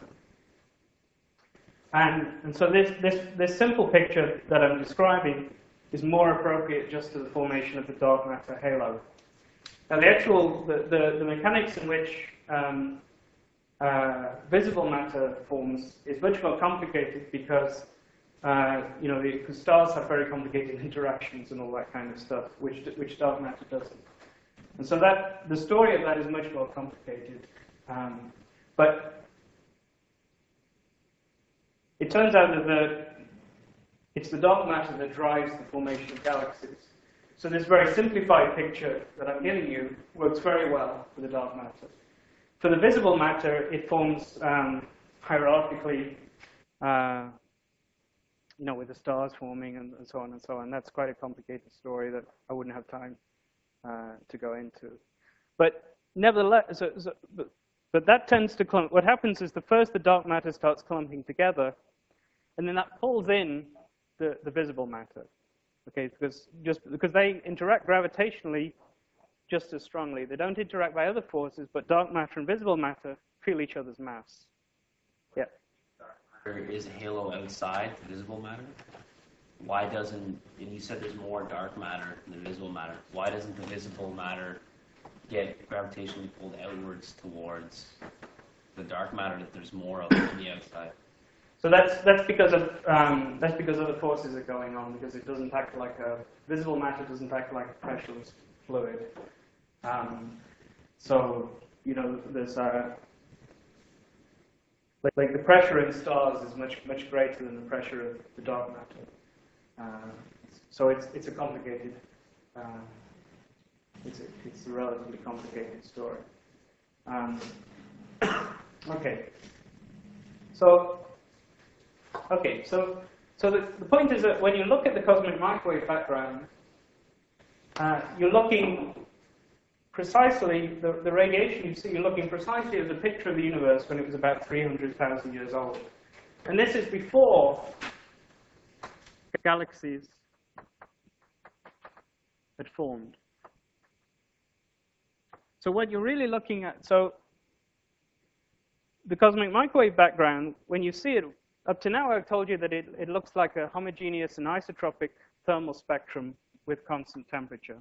And, and so this, this, this simple picture that I'm describing is more appropriate just to the formation of the dark matter halo. Now the actual, the, the, the mechanics in which um, uh, visible matter forms is much more complicated because Uh, you know, the, the stars have very complicated interactions and all that kind of stuff, which which dark matter doesn't. And so that the story of that is much more complicated. Um, but it turns out that the, it's the dark matter that drives the formation of galaxies. So this very simplified picture that I'm giving you works very well for the dark matter. For the visible matter, it forms um, hierarchically, uh, you know, with the stars forming and, and so on and so on. That's quite a complicated story that I wouldn't have time uh, to go into. But nevertheless, so, so, but, but that tends to clump. What happens is the first the dark matter starts clumping together, and then that pulls in the, the visible matter. Okay, because just because they interact gravitationally just as strongly. They don't interact by other forces, but dark matter and visible matter feel each other's mass. Yeah.
There is a halo outside the visible matter. Why doesn't, and you said there's more dark matter than visible matter, why doesn't the visible matter get gravitationally pulled outwards towards the dark matter that there's more of on the outside?
So that's that's because of um, that's because other forces are going on, because it doesn't act like a visible matter doesn't act like a pressureless fluid. Um, so you know there's uh, like, like the pressure in stars is much much greater than the pressure of the dark matter. Uh, so it's it's a complicated uh, it's a, it's a relatively complicated story. Um, okay, so. Okay, so so the, the point is that when you look at the cosmic microwave background, uh, you're looking precisely, the, the radiation you see, you're looking precisely at the picture of the universe when it was about three hundred thousand years old. And this is before the galaxies had formed. So what you're really looking at, so the cosmic microwave background, when you see it, up to now, I've told you that it, it looks like a homogeneous and isotropic thermal spectrum with constant temperature,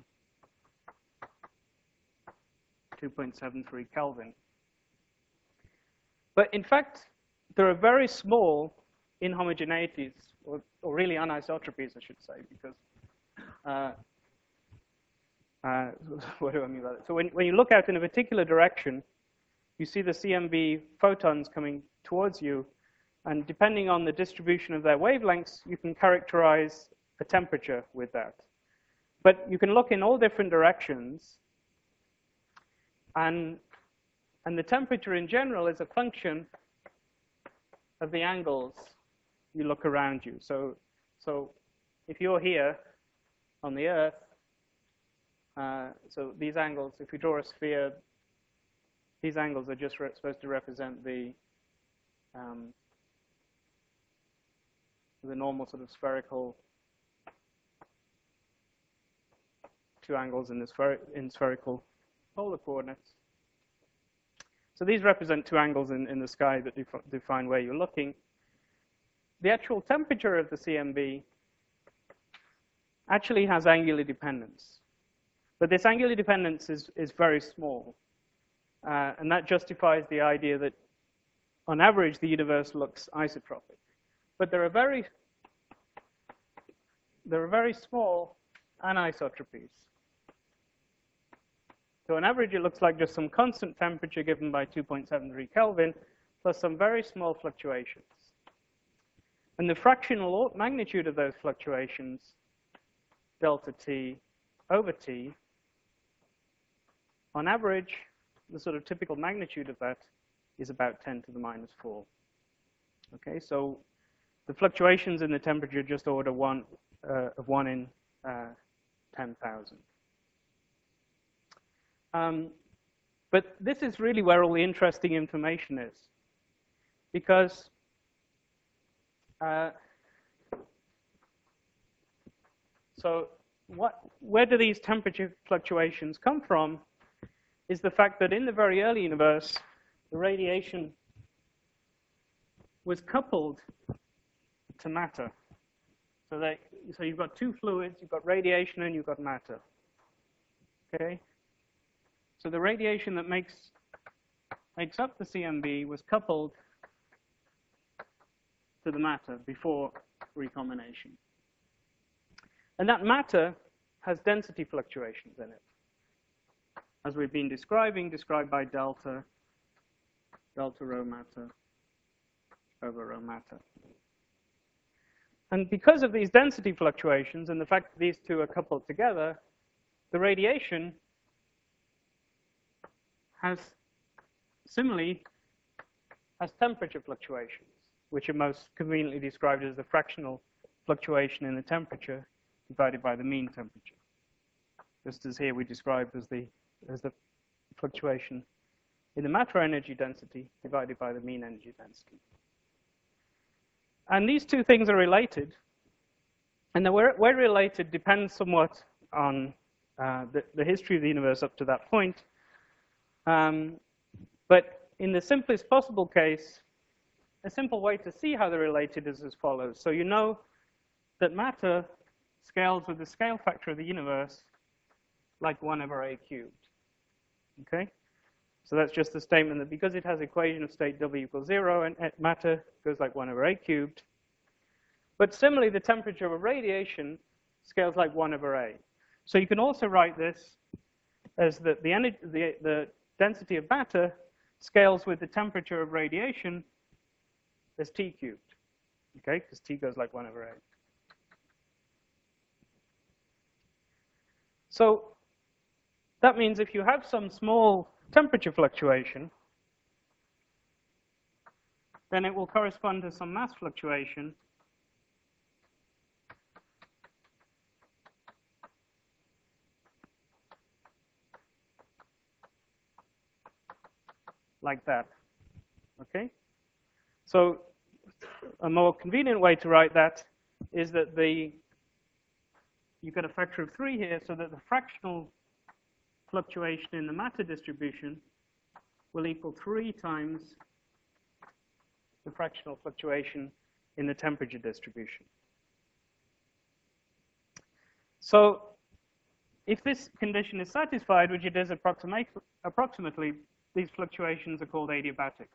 two point seven three Kelvin. But in fact, there are very small inhomogeneities, or, or really anisotropies, I should say, because uh, uh, what do I mean by that? So when, when you look out in a particular direction, you see the C M B photons coming towards you. And depending on the distribution of their wavelengths, you can characterize a temperature with that. But you can look in all different directions. And, and the temperature in general is a function of the angles you look around you. So, so if you're here on the Earth, uh, so these angles, if you draw a sphere, these angles are just supposed to represent the um, the normal sort of spherical two angles in, the spher in spherical polar coordinates. So these represent two angles in, in the sky that def define where you're looking. The actual temperature of the C M B actually has angular dependence. But this angular dependence is, is very small. Uh, and that justifies the idea that on average the universe looks isotropic. But there are very, there are very small anisotropies. So on average, it looks like just some constant temperature given by two point seven three Kelvin, plus some very small fluctuations. And the fractional magnitude of those fluctuations, delta T over T, on average, the sort of typical magnitude of that is about ten to the minus four. Okay, so the fluctuations in the temperature just order one uh, of one in uh, ten thousand. Um, but this is really where all the interesting information is, because uh, so what, where do these temperature fluctuations come from? Is the fact that in the very early universe, the radiation was coupled to matter. So, they, so you've got two fluids, you've got radiation and you've got matter. Okay? So the radiation that makes, makes up the C M B was coupled to the matter before recombination. And that matter has density fluctuations in it, as we've been describing, described by delta, delta rho matter over rho matter. And because of these density fluctuations and the fact that these two are coupled together, the radiation has similarly has temperature fluctuations, which are most conveniently described as the fractional fluctuation in the temperature divided by the mean temperature. Just as here we described as the as the fluctuation in the matter energy density divided by the mean energy density. And these two things are related. And the way we're related depends somewhat on uh, the, the history of the universe up to that point. Um, but in the simplest possible case, a simple way to see how they're related is as follows. So you know that matter scales with the scale factor of the universe like one over a cubed. Okay? So that's just the statement that because it has equation of state W equals zero, and matter goes like one over a cubed. But similarly, the temperature of radiation scales like one over a. So you can also write this as that the, energy, the, the density of matter scales with the temperature of radiation as T cubed. Okay? Because T goes like one over a. So that means if you have some small temperature fluctuation, then it will correspond to some mass fluctuation like that. Okay? So a more convenient way to write that is that the you get a factor of three here, so that the fractional fluctuation in the matter distribution will equal three times the fractional fluctuation in the temperature distribution. So if this condition is satisfied, which it is approximate, approximately, these fluctuations are called adiabatic.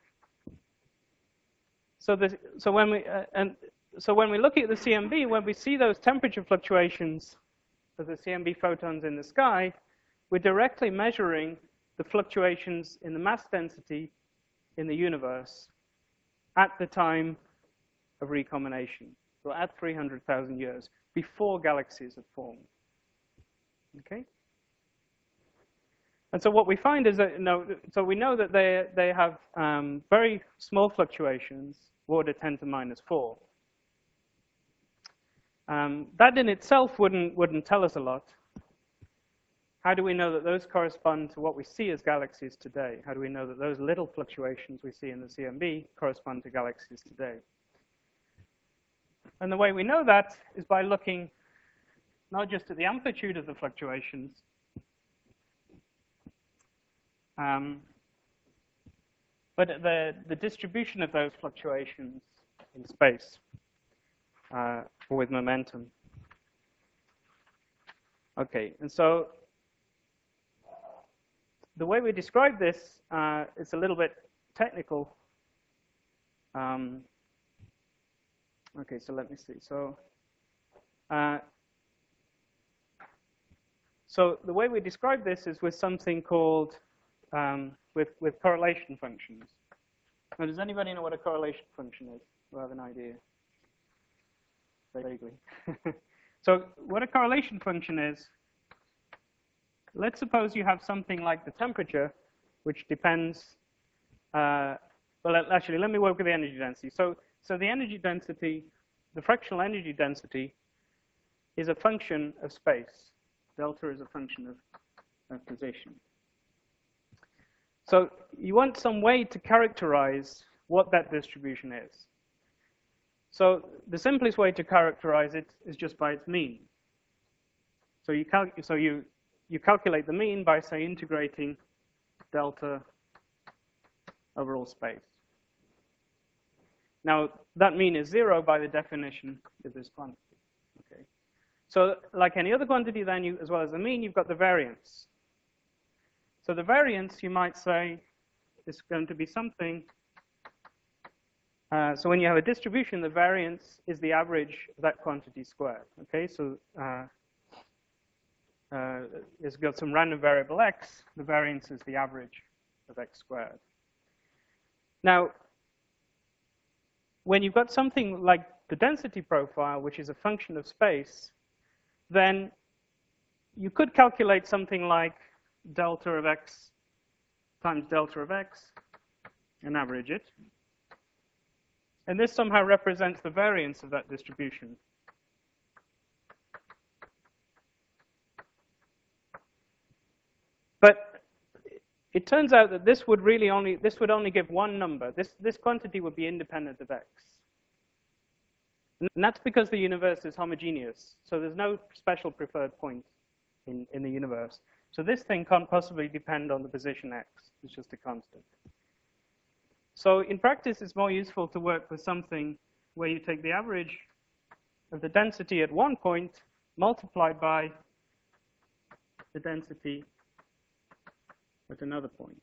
So, this, so when we uh, and so when we look at the C M B, when we see those temperature fluctuations of the C M B photons in the sky, we're directly measuring the fluctuations in the mass density in the universe at the time of recombination, so at three hundred thousand years, before galaxies have formed. Okay? And so what we find is that, no, so we know that they, they have um, very small fluctuations, order ten to the minus four. Um, that in itself wouldn't, wouldn't tell us a lot. How do we know that those correspond to what we see as galaxies today? How do we know that those little fluctuations we see in the C M B correspond to galaxies today? And the way we know that is by looking not just at the amplitude of the fluctuations, um, but at the, the distribution of those fluctuations in space uh, or with momentum. Okay, and so the way we describe this uh, is a little bit technical. Um, okay, so let me see. So, uh, so the way we describe this is with something called um, with with correlation functions. Now, does anybody know what a correlation function is? Do I have an idea? Vaguely. So, what a correlation function is? Let's suppose you have something like the temperature, which depends, uh, well, actually, let me work with the energy density. So, so the energy density, the fractional energy density, is a function of space. Delta is a function of, of position. So you want some way to characterize what that distribution is. So the simplest way to characterize it is just by its mean. So you, cal so you You calculate the mean by, say, integrating delta over all space. Now, that mean is zero by the definition of this quantity. Okay. So like any other quantity, then, you, as well as the mean, you've got the variance. So the variance, you might say, is going to be something Uh, so when you have a distribution, the variance is the average of that quantity squared. Okay, so uh, uh, it's got some random variable x. The variance is the average of x squared. Now, when you've got something like the density profile, which is a function of space, then you could calculate something like delta of x times delta of x and average it. And this somehow represents the variance of that distribution. But it turns out that this would really only, this would only give one number. This, this quantity would be independent of x. And that's because the universe is homogeneous. So there's no special preferred point in, in the universe. So this thing can't possibly depend on the position x. It's just a constant. So in practice, it's more useful to work with something where you take the average of the density at one point multiplied by the density at another point.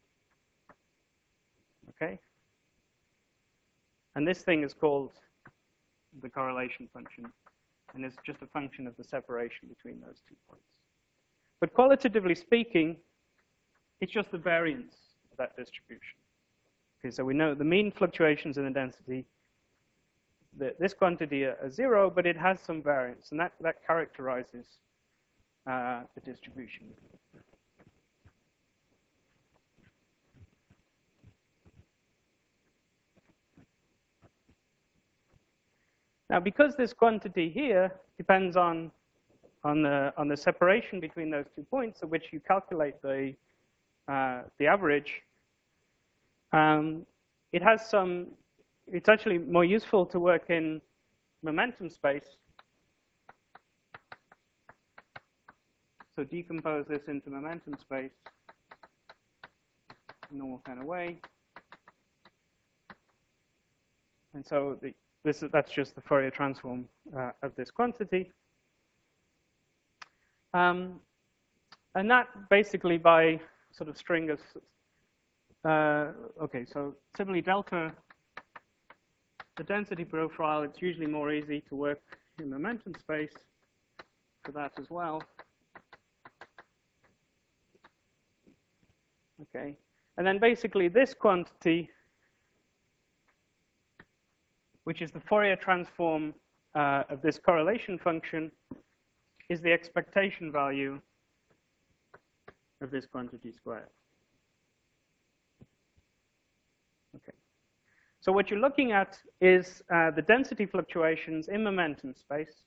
Okay? And this thing is called the correlation function. And it's just a function of the separation between those two points. But qualitatively speaking, it's just the variance of that distribution. Okay, so we know the mean fluctuations in the density, the, this quantity are, are zero, but it has some variance, and that, that characterizes uh, the distribution. Now, because this quantity here depends on, on, the, on the separation between those two points at which you calculate the, uh, the average, Um, it has some, it's actually more useful to work in momentum space. So decompose this into momentum space in a normal kind of way. And so the, this, that's just the Fourier transform uh, of this quantity. Um, and that basically by sort of string of Uh, okay, so similarly, delta, the density profile, it's usually more easy to work in momentum space for that as well. Okay, and then basically this quantity, which is the Fourier transform uh, of this correlation function, is the expectation value of this quantity squared. Okay. So what you're looking at is uh, the density fluctuations in momentum space.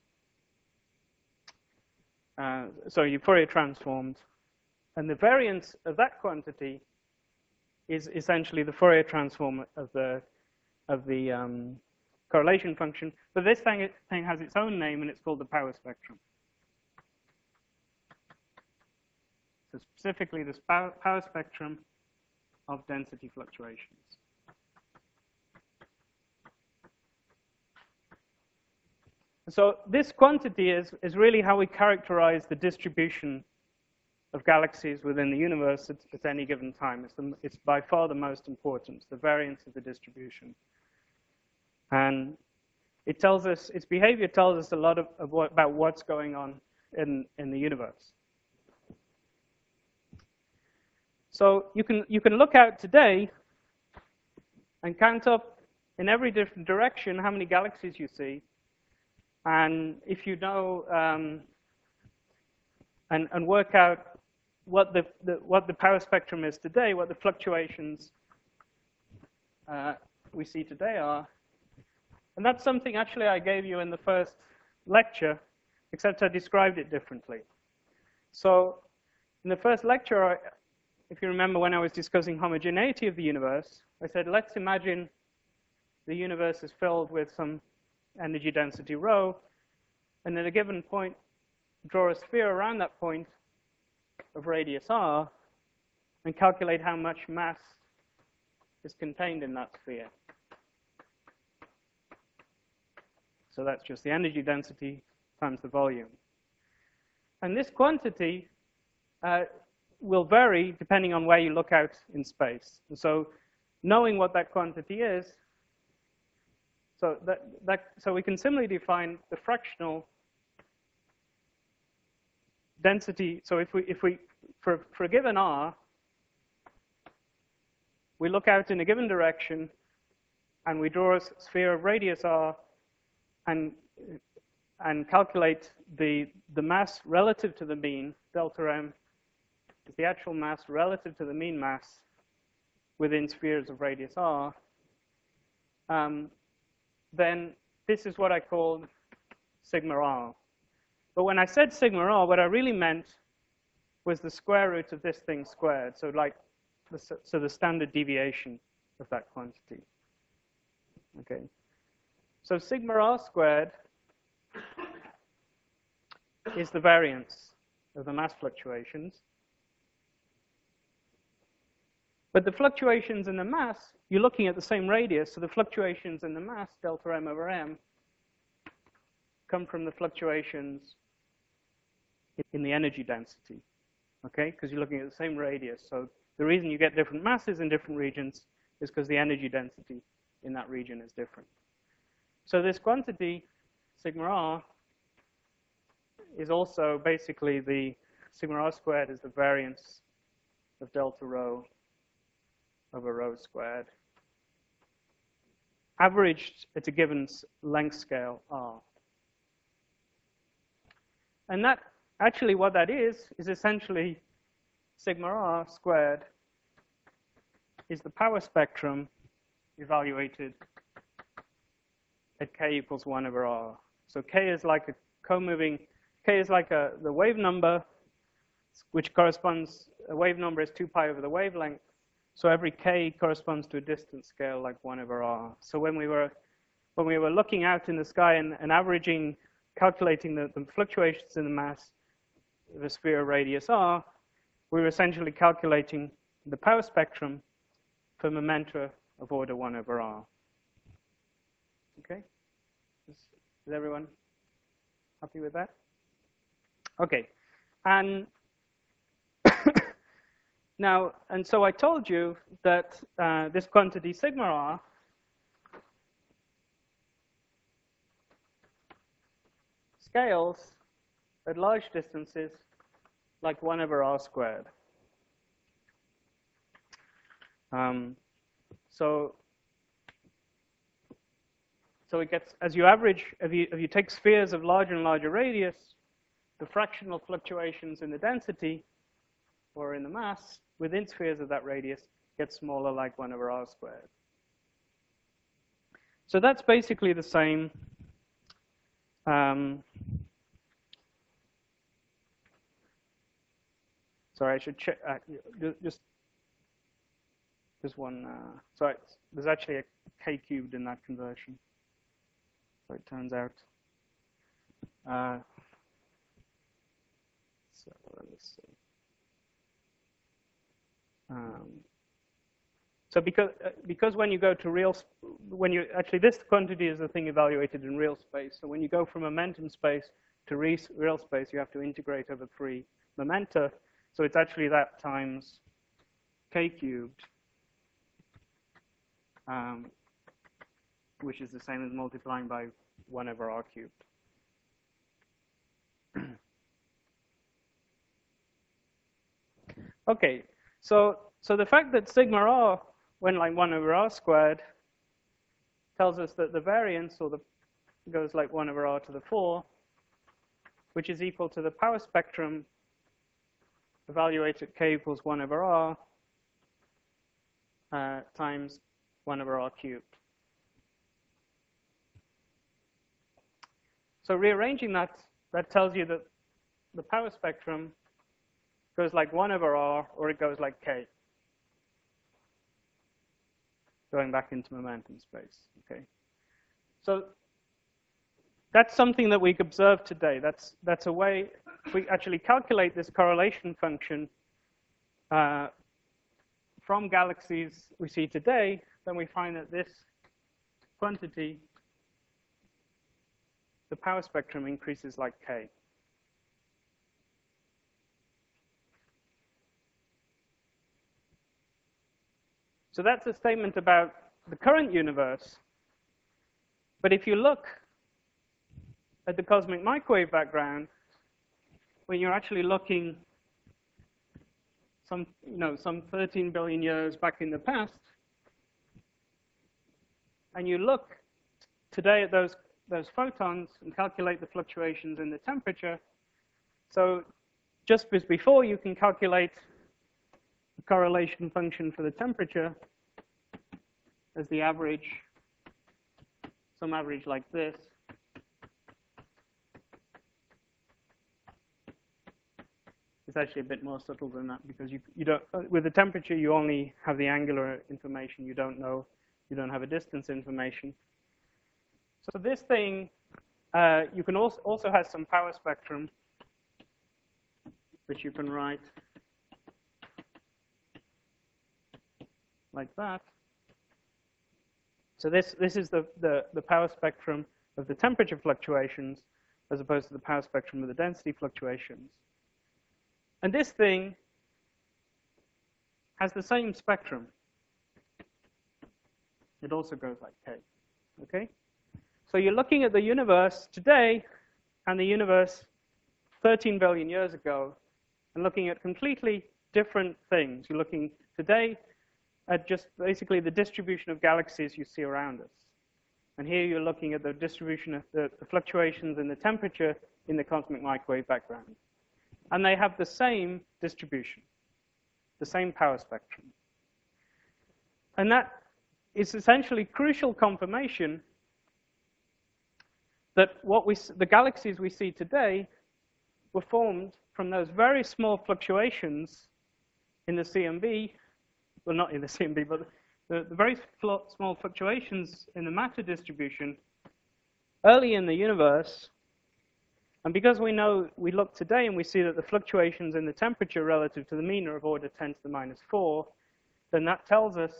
Uh, so you Fourier transformed. And the variance of that quantity is essentially the Fourier transform of the, of the um, correlation function. But this thing, thing has its own name, and it's called the power spectrum. So specifically, this power, power spectrum of density fluctuations. So this quantity is, is really how we characterize the distribution of galaxies within the universe at, at any given time. It's, the, it's by far the most important, the variance of the distribution. And it tells us, its behavior tells us a lot of, of what, about what's going on in, in the universe. So you can, you can look out today and count up in every different direction how many galaxies you see. And if you know, um, and, and work out what the, the, what the power spectrum is today, what the fluctuations uh, we see today are. And that's something actually I gave you in the first lecture, except I described it differently. So in the first lecture, I, if you remember when I was discussing homogeneity of the universe, I said, let's imagine the universe is filled with some energy density rho, and at a given point, draw a sphere around that point of radius r, and calculate how much mass is contained in that sphere. So that's just the energy density times the volume. And this quantity uh, will vary depending on where you look out in space. And so knowing what that quantity is So that, that so we can similarly define the fractional density. So if we if we for for a given r, we look out in a given direction, and we draw a sphere of radius r, and and calculate the the mass relative to the mean. Delta m is the actual mass relative to the mean mass within spheres of radius r. Um, then this is what I call sigma r. But when I said sigma r, what I really meant was the square root of this thing squared. So like, the, so the standard deviation of that quantity. Okay. So sigma r squared is the variance of the mass fluctuations. But the fluctuations in the mass, you're looking at the same radius, so the fluctuations in the mass, delta m over m, come from the fluctuations in the energy density, okay? Because you're looking at the same radius. So the reason you get different masses in different regions is because the energy density in that region is different. So this quantity, sigma r, is also basically the sigma r squared is the variance of delta rho over rho squared, averaged at a given length scale r. And that, actually what that is, is essentially sigma r squared is the power spectrum evaluated at k equals one over r. So k is like a co-moving, k is like a, the wave number, which corresponds, a wave number is two pi over the wavelength. So every k corresponds to a distance scale like one over r. So when we were, when we were looking out in the sky and, and averaging, calculating the, the fluctuations in the mass of a sphere radius r, we were essentially calculating the power spectrum for momenta of order one over r. Okay? Is, is everyone happy with that? Okay. And now, and so I told you that uh, this quantity sigma r scales at large distances like one over r squared. Um, so, so it gets, as you average, if you, if you take spheres of larger and larger radius, the fractional fluctuations in the density or in the mass within spheres of that radius gets smaller like one over r squared. So that's basically the same. Um, sorry, I should check. Uh, just, just one. Uh, sorry, there's actually a k cubed in that conversion. So it turns out. Uh, so let me see. Um, so because uh, because when you go to real, when you actually this quantity is the thing evaluated in real space. So when you go from momentum space to re real space, you have to integrate over three momenta. So it's actually that times k cubed, um, which is the same as multiplying by one over r cubed. Okay. So, so the fact that sigma r went like one over r squared tells us that the variance, or the, goes like one over r to the four, which is equal to the power spectrum evaluated at k equals one over r uh, times one over r cubed. So rearranging that, that tells you that the power spectrum goes like one over r, or it goes like k, going back into momentum space. Okay, so that's something that we observe today. That's that's a way. If we actually calculate this correlation function uh, from galaxies we see today, then we find that this quantity, the power spectrum, increases like k. So that's a statement about the current universe. But if you look at the cosmic microwave background, when you're actually looking some, you know, some thirteen billion years back in the past, and you look today at those, those photons and calculate the fluctuations in the temperature, so just as before, you can calculate the correlation function for the temperature as the average, some average like this. It's actually a bit more subtle than that because you, you don't, with the temperature, you only have the angular information. You don't know, you don't have a distance information. So this thing, uh, you can also, also has some power spectrum, which you can write like that. So this, this is the, the, the power spectrum of the temperature fluctuations as opposed to the power spectrum of the density fluctuations. And this thing has the same spectrum. It also goes like K, okay? So you're looking at the universe today and the universe thirteen billion years ago and looking at completely different things. You're looking today at just basically the distribution of galaxies you see around us. And here you're looking at the distribution of the, the fluctuations in the temperature in the cosmic microwave background. And they have the same distribution, the same power spectrum. And that is essentially crucial confirmation that what we, the galaxies we see today were formed from those very small fluctuations in the C M B, well, not in the C M B, but the, the very small fluctuations in the matter distribution early in the universe. And because we know, we look today and we see that the fluctuations in the temperature relative to the mean are of order ten to the minus four, then that tells us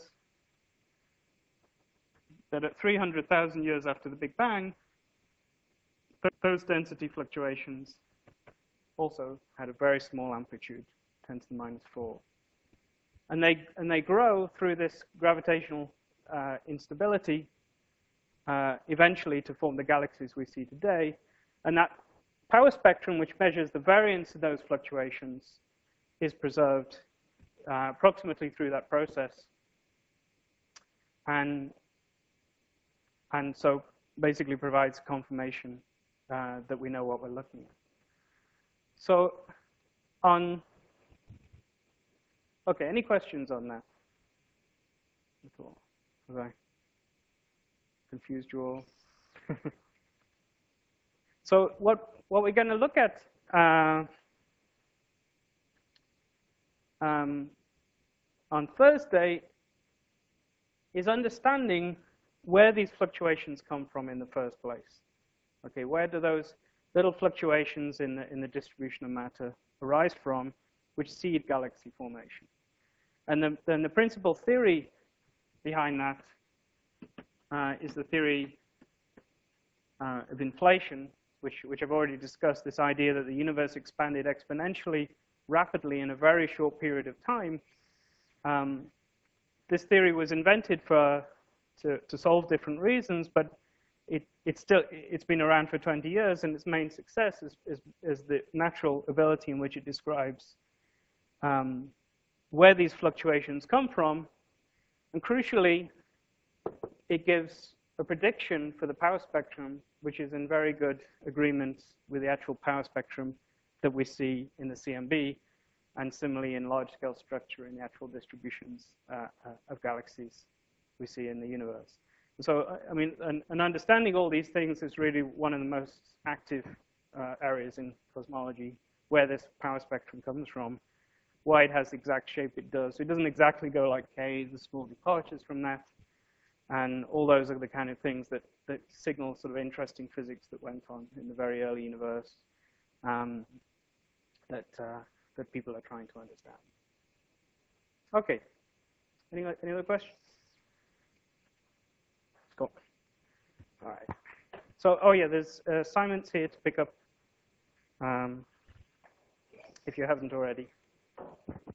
that at three hundred thousand years after the Big Bang, those density fluctuations also had a very small amplitude, ten to the minus four. And they, and they grow through this gravitational uh, instability uh, eventually to form the galaxies we see today. And that power spectrum, which measures the variance of those fluctuations, is preserved uh, approximately through that process. And, and so basically provides confirmation uh, that we know what we're looking at. So on, okay, any questions on that? Have I confused you all? So what, what we're going to look at uh, um, on Thursday is understanding where these fluctuations come from in the first place. Okay, where do those little fluctuations in the, in the distribution of matter arise from, which seed galaxy formation? And the, then the principal theory behind that uh, is the theory uh, of inflation, which, which I've already discussed, this idea that the universe expanded exponentially rapidly in a very short period of time. Um, this theory was invented for, to, to solve different reasons, but it, it's, still, it's been around for twenty years, and its main success is, is, is the natural ability in which it describes um, where these fluctuations come from. And crucially, it gives a prediction for the power spectrum, which is in very good agreement with the actual power spectrum that we see in the C M B, and similarly in large-scale structure in the actual distributions uh, uh, of galaxies we see in the universe. So, I mean, and, and understanding all these things is really one of the most active uh, areas in cosmology, where this power spectrum comes from, why it has the exact shape it does. So it doesn't exactly go like K, the small departures from that. And all those are the kind of things that, that signal sort of interesting physics that went on in the very early universe um, that, uh, that people are trying to understand. Okay. Any, any other questions? Cool. All right. So, oh yeah, there's uh, assignments here to pick up um, if you haven't already.